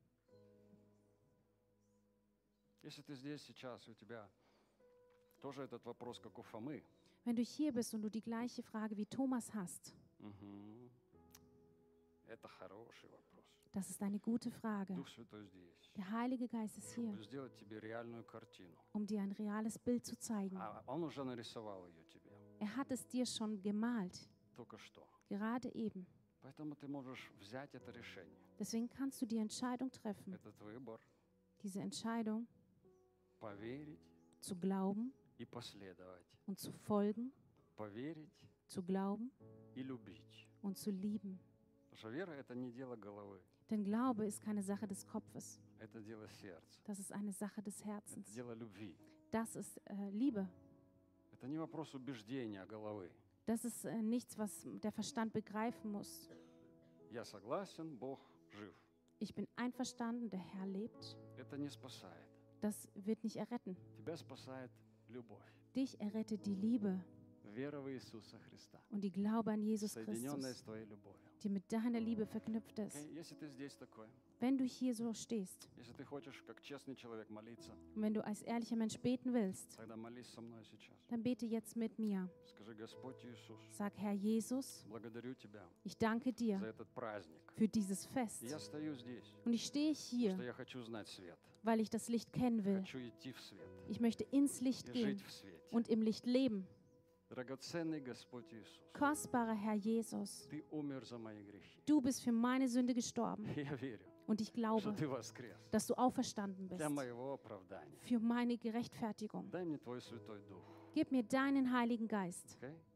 Если ты здесь сейчас, и у тебя тоже этот вопрос, как у Фомы, Wenn du hier bist und du die gleiche Frage wie Thomas hast, мгм, это хороший вопрос. das ist eine gute Frage. Дух Святой здесь, Der Heilige Geist ist hier, чтобы сделать тебе реальную картину. um dir ein reales Bild zu zeigen. А Он уже нарисовал ее тебе Er hat es dir schon gemalt, только что. gerade eben. Поэтому ты можешь взять это решение, Deswegen kannst du die Entscheidung treffen, этот выбор, diese Entscheidung поверить zu glauben и последовать. und zu folgen, Поверить zu glauben и любить. und zu lieben. Потому что вера — это не дело головы, Denn Glaube ist keine Sache des Kopfes, это дело сердца, das ist eine Sache des это Herzens. дело любви. Das ist Liebe. Это не вопрос убеждения головы. Das ist nichts, was der Verstand begreifen muss. Я согласен, Бог жив. Ich bin einverstanden, der Herr lebt. Это не спасает. Das wird nicht erretten. Тебя спасает любовь. Dich errettet die Liebe Вера в Иисуса Христа, und die Glaube an Jesus соединенная с Christus, твоей любовью. die mit deiner Liebe verknüpft ist. Окей? Если ты здесь такой, Wenn du hier so stehst если ты хочешь, как честный человек, молиться, und wenn du als ehrlicher Mensch beten willst, тогда молись со мной сейчас. dann bete jetzt mit mir. Скажи: Господь Иисус, Sag, Herr Jesus, благодарю Тебя ich danke за dir этот праздник. für dieses Fest. И я стою здесь, Und ich stehe потому hier, что я хочу знать свет. weil ich das Licht kennen will. Хочу идти в свет Ich möchte ins Licht и gehen жить в свете. und im Licht leben. Драгоценный Господь Иисус, Kostbarer Herr Jesus, Ты умер за мои грехи. du bist für meine Sünde gestorben. Я верю, Und ich что glaube, Ты воскрес dass du auferstanden bist для моего оправдания. für meine Gerechtfertigung. Дай мне Твой Святой Дух. Gib mir deinen Heiligen Geist. Okay?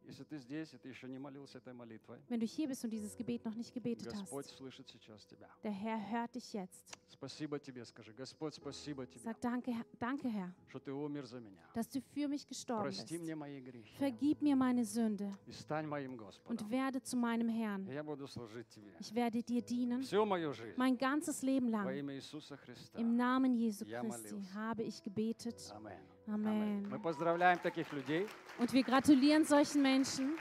Если ты здесь, и ты еще не молился этой молитвой, Wenn du hier bist und dieses Gebet noch nicht gebetet Господь hast, слышит сейчас тебя. der Herr hört dich jetzt. Спасибо тебе, скажи. Господь, спасибо тебе, Sag danke, Herr, что ты умер за меня. dass du für mich gestorben Прости bist. мне мои грехи Vergib mir meine Sünde и стань моим Господом. und werde zu meinem Herrn. Я буду служить тебе Ich werde dir dienen, всю мою жизнь. mein ganzes Leben Во lang. имя Иисуса Христа. Im Namen Jesu Ja, Christi молился. habe ich gebetet. Аминь. Amen. Мы поздравляем таких людей. Und wir gratulieren solchen Menschen.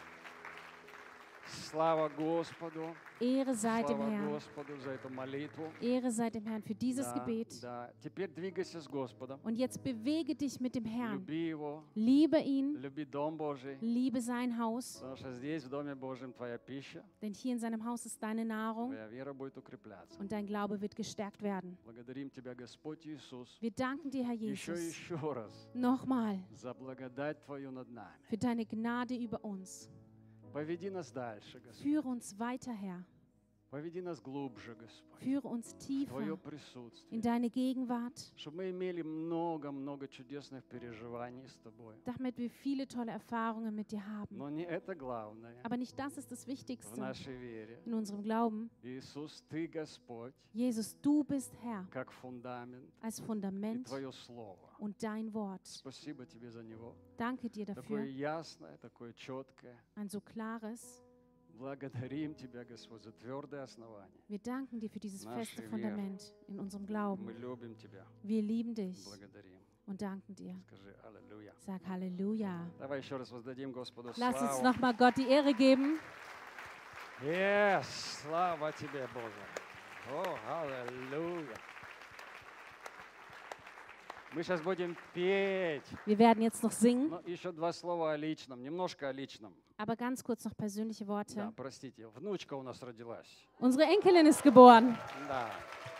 Слава Господу. Ehre sei dem Слава Herrn. Господу за эту молитву. Ehre sei dem Herrn für dieses Да, Gebet. да. Теперь двигайся с Господом. Und jetzt bewege dich mit dem Herrn. Люби Его. Liebe ihn, Люби Дом Божий. liebe sein Haus, Потому что здесь, в Доме Божьем, твоя пища, denn hier in seinem Haus ist deine Nahrung твоя вера будет укрепляться. und dein Glaube wird gestärkt werden. Благодарим Тебя, Господь Иисус, Wir danken dir, Herr еще и Jesus, еще раз nochmal за благодать Твою над нами. für deine Gnade über uns. Поведи нас дальше, Господь. Führe uns weiter, Herr. Поведи нас глубже, Господь. Führe uns Твое tiefer присутствие. in deine Gegenwart, Чтобы мы имели много-много чудесных переживаний с Тобой. damit wir viele tolle Erfahrungen mit dir haben. Но не это главное Aber nicht das ist das в Wichtigste нашей вере. in unserem Glauben. Иисус, Ты Господь, Jesus, du bist Herr как фундамент, als и Fundament Твое Слово. und dein Wort. Спасибо Тебе за него. Danke dir Такое dafür. ясное, такое четкое. Ein so klares. Благодарим Тебя, Господь, за твердое основание. Wir danken dir für dieses Нашей feste Веры. Fundament in unserem Мы Glauben. любим Тебя, Wir lieben dich благодарим. und danken dir. Скажи аллилуйя. Sag Halleluja. Давай еще раз воздадим Господу Lass uns славу. nochmal Gott die Ehre geben. Yes, слава Тебе, Боже. О, аллилуйя. Мы сейчас будем петь. Wir werden jetzt noch singen, Но еще два слова о личном, немножко о личном. aber ganz kurz noch persönliche Да, Worte. простите, внучка у нас родилась. Unsere Enkelin ist geboren. Да.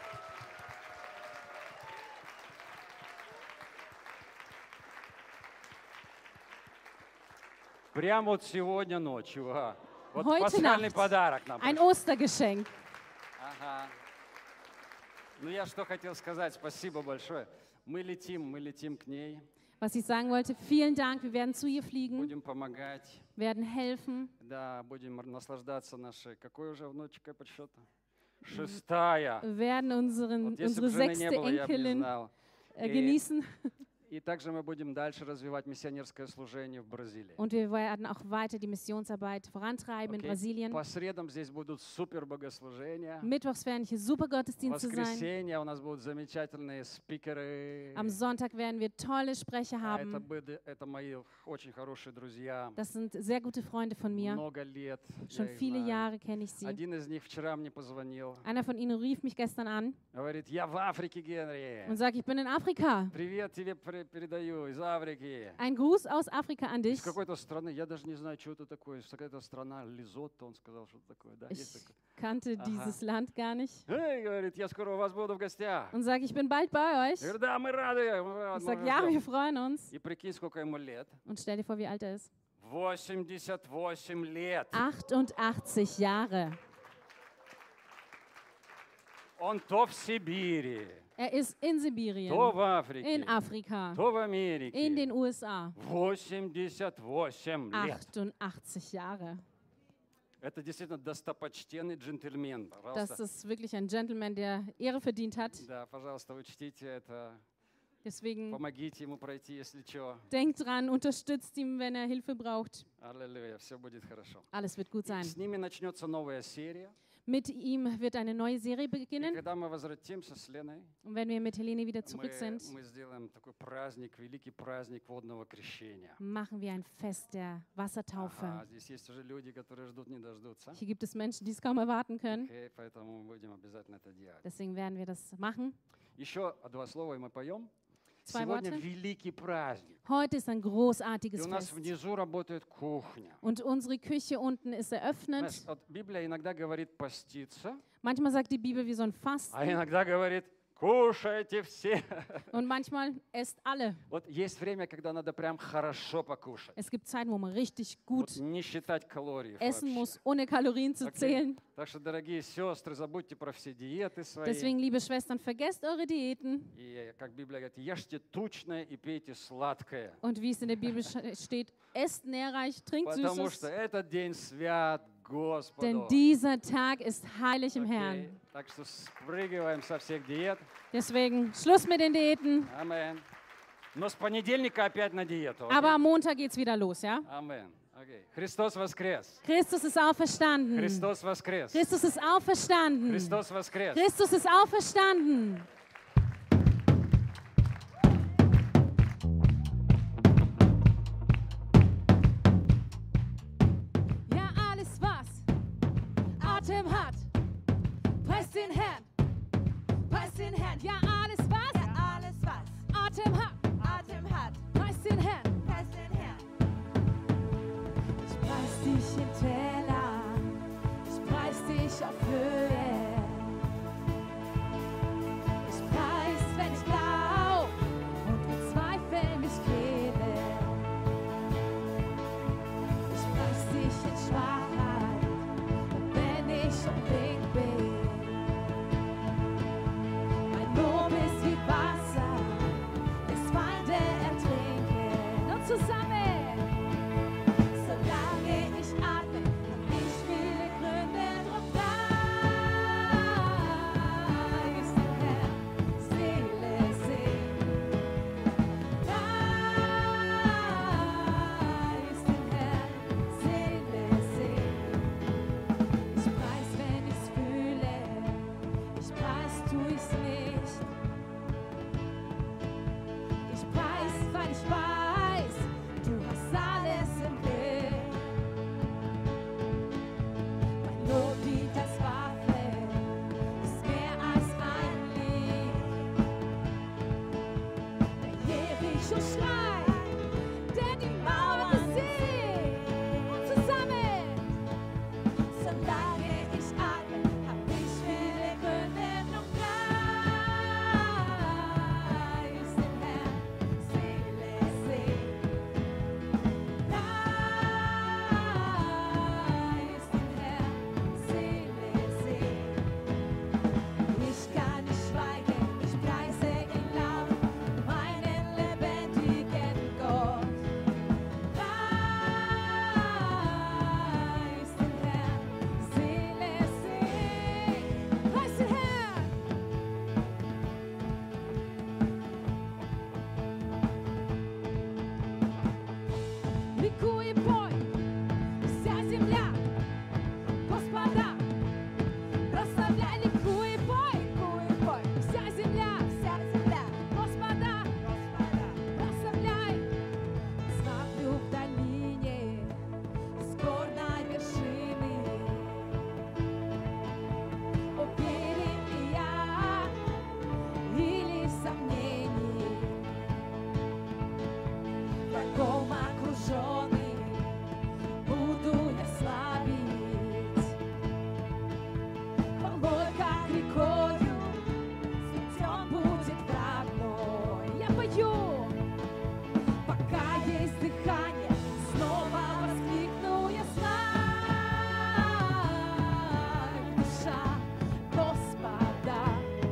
Прямо вот сегодня ночью. Ага. Вот Heute пасхальный Nacht. подарок нам. Ein пришел. Ostergeschenk. Ага. Ну я что хотел сказать, спасибо большое. Мы летим к ней, Was ich sagen wollte, vielen Dank. Wir werden zu ihr fliegen, будем помогать, werden helfen, да, будем наслаждаться нашей. Какой уже внучка по счету? Шестая. werden Вот если unsere бы жены не sechste было, я бы не Enkelin знал. genießen. И также мы будем дальше развивать миссионерское служение в Бразилии. Und wir werden auch weiter die Missionsarbeit vorantreiben in Окей? Brasilien. По средам здесь будут супер богослужения. Mittwochs werden hier super В Gottesdienste sein. воскресенье у нас будут замечательные спикеры. Am Sonntag werden wir tolle Sprecher haben. Это мои очень хорошие друзья. Das sind sehr gute Freunde von mir. Много лет. Schon я их viele знаю. Jahre kenne ich sie. Один из них вчера мне позвонил. Einer von ihnen rief mich gestern an Говорит, я в Африке, Генри. und sagt, ich bin in Afrika. Привет тебе передаю из Африки. Ein Gruß aus Afrika an dich. Из какой-то страны, я даже не знаю, что это такое. Какая-то страна, Лизотто, он сказал, что это такое. Да? Есть Ich такое. kannte Aha. dieses Land gar nicht. Эй, говорит, я скоро у вас буду в гостях. Und sage, ich bin bald bei euch. Я говорю, да, мы рады. Ich sage, ja, wir freuen uns. И прикинь, сколько ему лет. Und stell dir vor, wie alt er ist. 88 лет. 88 Jahre. Он то в Сибири, Er ist in Sibirien, то в Африке, in Afrika, то в Америке. in den USA. 88 лет. 88 Jahre. Это действительно достопочтенный джентльмен. Das Пожалуйста. ist wirklich ein Gentleman, der Ehre verdient hat. Да, пожалуйста, учтите это. Deswegen Помогите ему пройти, если что. denkt dran, unterstützt ihn, wenn er Hilfe braucht. Аллилуйя, все будет хорошо. Alles wird gut sein. С ними начнется новая серия. Mit ihm wird eine neue Serie И beginnen. когда мы возвратимся с Леной, Und wenn wir mit Helene wieder мы, zurück sind, мы сделаем такой праздник, великий праздник водного крещения. machen wir ein Fest der Wassertaufe. Ага, здесь есть уже люди, которые ждут, не дождутся. Hier gibt es Menschen, die es kaum erwarten können. Окей, поэтому мы будем обязательно это делать. Deswegen werden wir das machen. Еще два слова, и мы поем. Zwei Сегодня Worte. великий праздник. Heute ist ein И großartiges у нас Fest. внизу работает кухня. Und unsere Küche unten ist Знаешь, eröffnet. вот Библия иногда говорит поститься, Manchmal sagt die Bibel, wir sollen а fasten. иногда говорит Кушайте все. Und manchmal esst alle. Вот есть время, когда надо прям хорошо покушать. Es gibt Zeiten, wo man richtig Вот gut не считать калорий essen вообще. muss, ohne Kalorien zu Окей? zählen. Так что, дорогие сестры, забудьте про все диеты свои. Deswegen, liebe Schwestern, vergesst eure Diäten. И, как Библия говорит, ешьте тучное и пейте сладкое. Und wie es in der Bibel steht, esst nährreich, trinkt Потому что Süßes. этот день свят Господу. Denn dieser Tag ist heilig im Окей? Herrn. Так что спрыгиваем со всех диет. Deswegen, Schluss mit den Diäten. Амен. Но с понедельника опять на диету. окей? Aber am Montag geht's wieder los, ja? Амен. Окей. Христос воскрес. Christus ist auferstanden. Христос воскрес. Christus ist auferstanden. Христос воскрес. Christus ist auferstanden. Ja, alles was Atem hat, preist den Herrn, preist den Herrn. Ja, alles was Atem hat, preist den Herrn, Ich preis dich in Tälern, ich preis dich auf Höhe. Ich preis, wenn ich glaub und mit Zweifeln mich quäle. Ich preis dich in Schwachheit und wenn ich umringt bin. Mein Lob ist wie Wasser, das Feinde ertrinken. Und zusammen, solange ich atme, hab ich viele Gründe drauf preis den Herrn, Seele sing. Preis den Herrn, Seele sing. Ich preis, wenn ich's fühle, ich preis, tu ich's nicht. Ich preis, weil ich weiß, du hast alles im Blick. Mein Lob dient als Waffe, ist mehr als ein Lied. Der Jericho schreit, denn die Mauer singt. Und zusammen, solange ich atme, hab ich viele Gründe noch preis den Herrn, Seele sing. Preis den Herrn, Seele sing. Ich kann nicht schweigen, ich preise ihn laut, meinen lebendigen Gott. Preis den Herrn, Seele sing. Preis den Herrn. Ликуй и пой, вся земля, Господа. Прославляй, ликуй и пой, вся земля, Господа. Прославляй, славлю в долине, с горной вершины. Уверен ли я или сомнений, врагом окруженный, буду я славить. Хвалой, как рекою, сметен будет враг мой. Я пою, пока есть дыхание, снова воскликну я славь, душа Господа.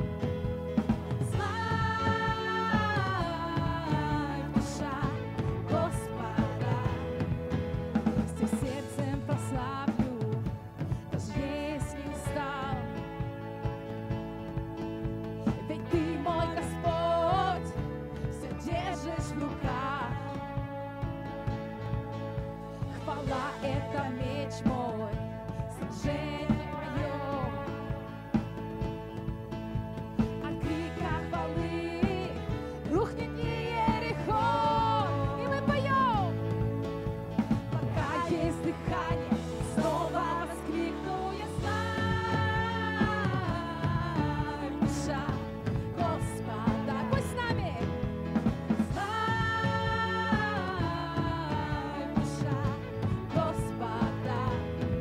Славь, душа Господа. Всем сердцем прославлю, даже если устал. Ведь ты, мой Господь, все держишь в руках. Хвала — это меч мой, сражение мое. От крика хвалы рухнет Иерихон, и мы поем. Пока есть дыхание, снова воскликну я славь, душа Господа. Пусть с нами. Славь, душа Господа.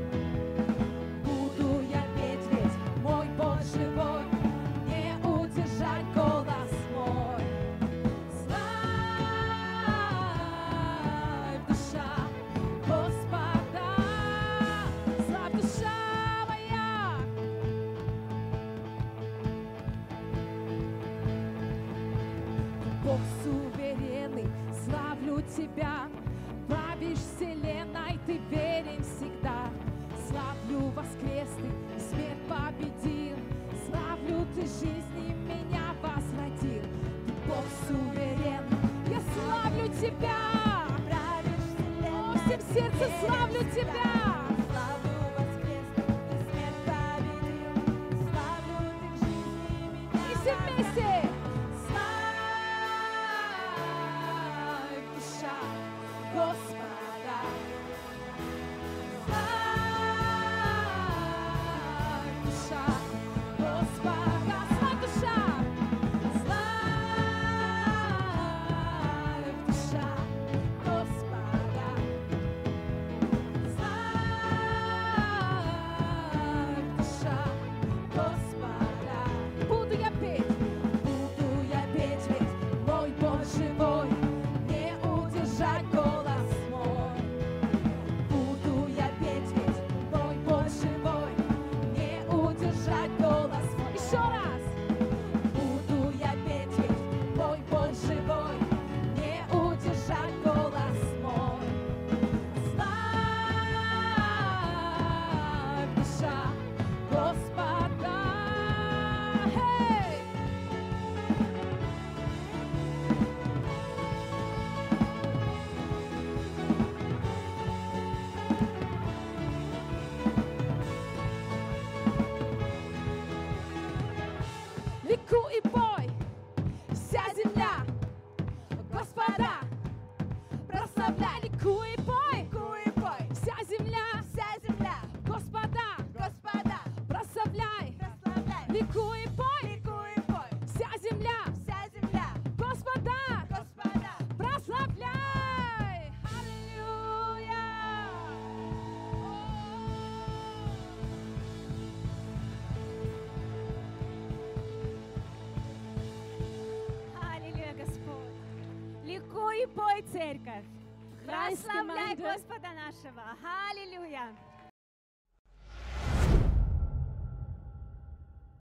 Тебя, правишь вселенной, Ты верен всегда. Славлю воскресный, смерть победил. Славлю, Ты жизни меня возвратил. Ты Бог суверен, я славлю Тебя. О, всем сердцем славлю Тебя. И все вместе. Славь, душа Господа. Славь, душа Господа. Славь, душа. Славь, душа Господа. Славь, душа Господа. Буду я петь, ведь мой Бог живой, не удержать голос мой. Буду я петь, ведь мой Бог живой, не удержать голос мой. Еще раз. Буду я петь, ведь мой Бог живой, не удержать голос мой. Славь, душа Господа. Hey! Ликуй и пой, вся земля, Господа, прославляй. Ликуй и пой, вся земля, Господа, прославляй. Ликуй и пой, вся земля, Господа, прославляй. Аллилуйя. Аллилуйя, Господь. Ликуй и пой, церковь. Прославляй Gemeinde. Господа нашего. Аллилуйя.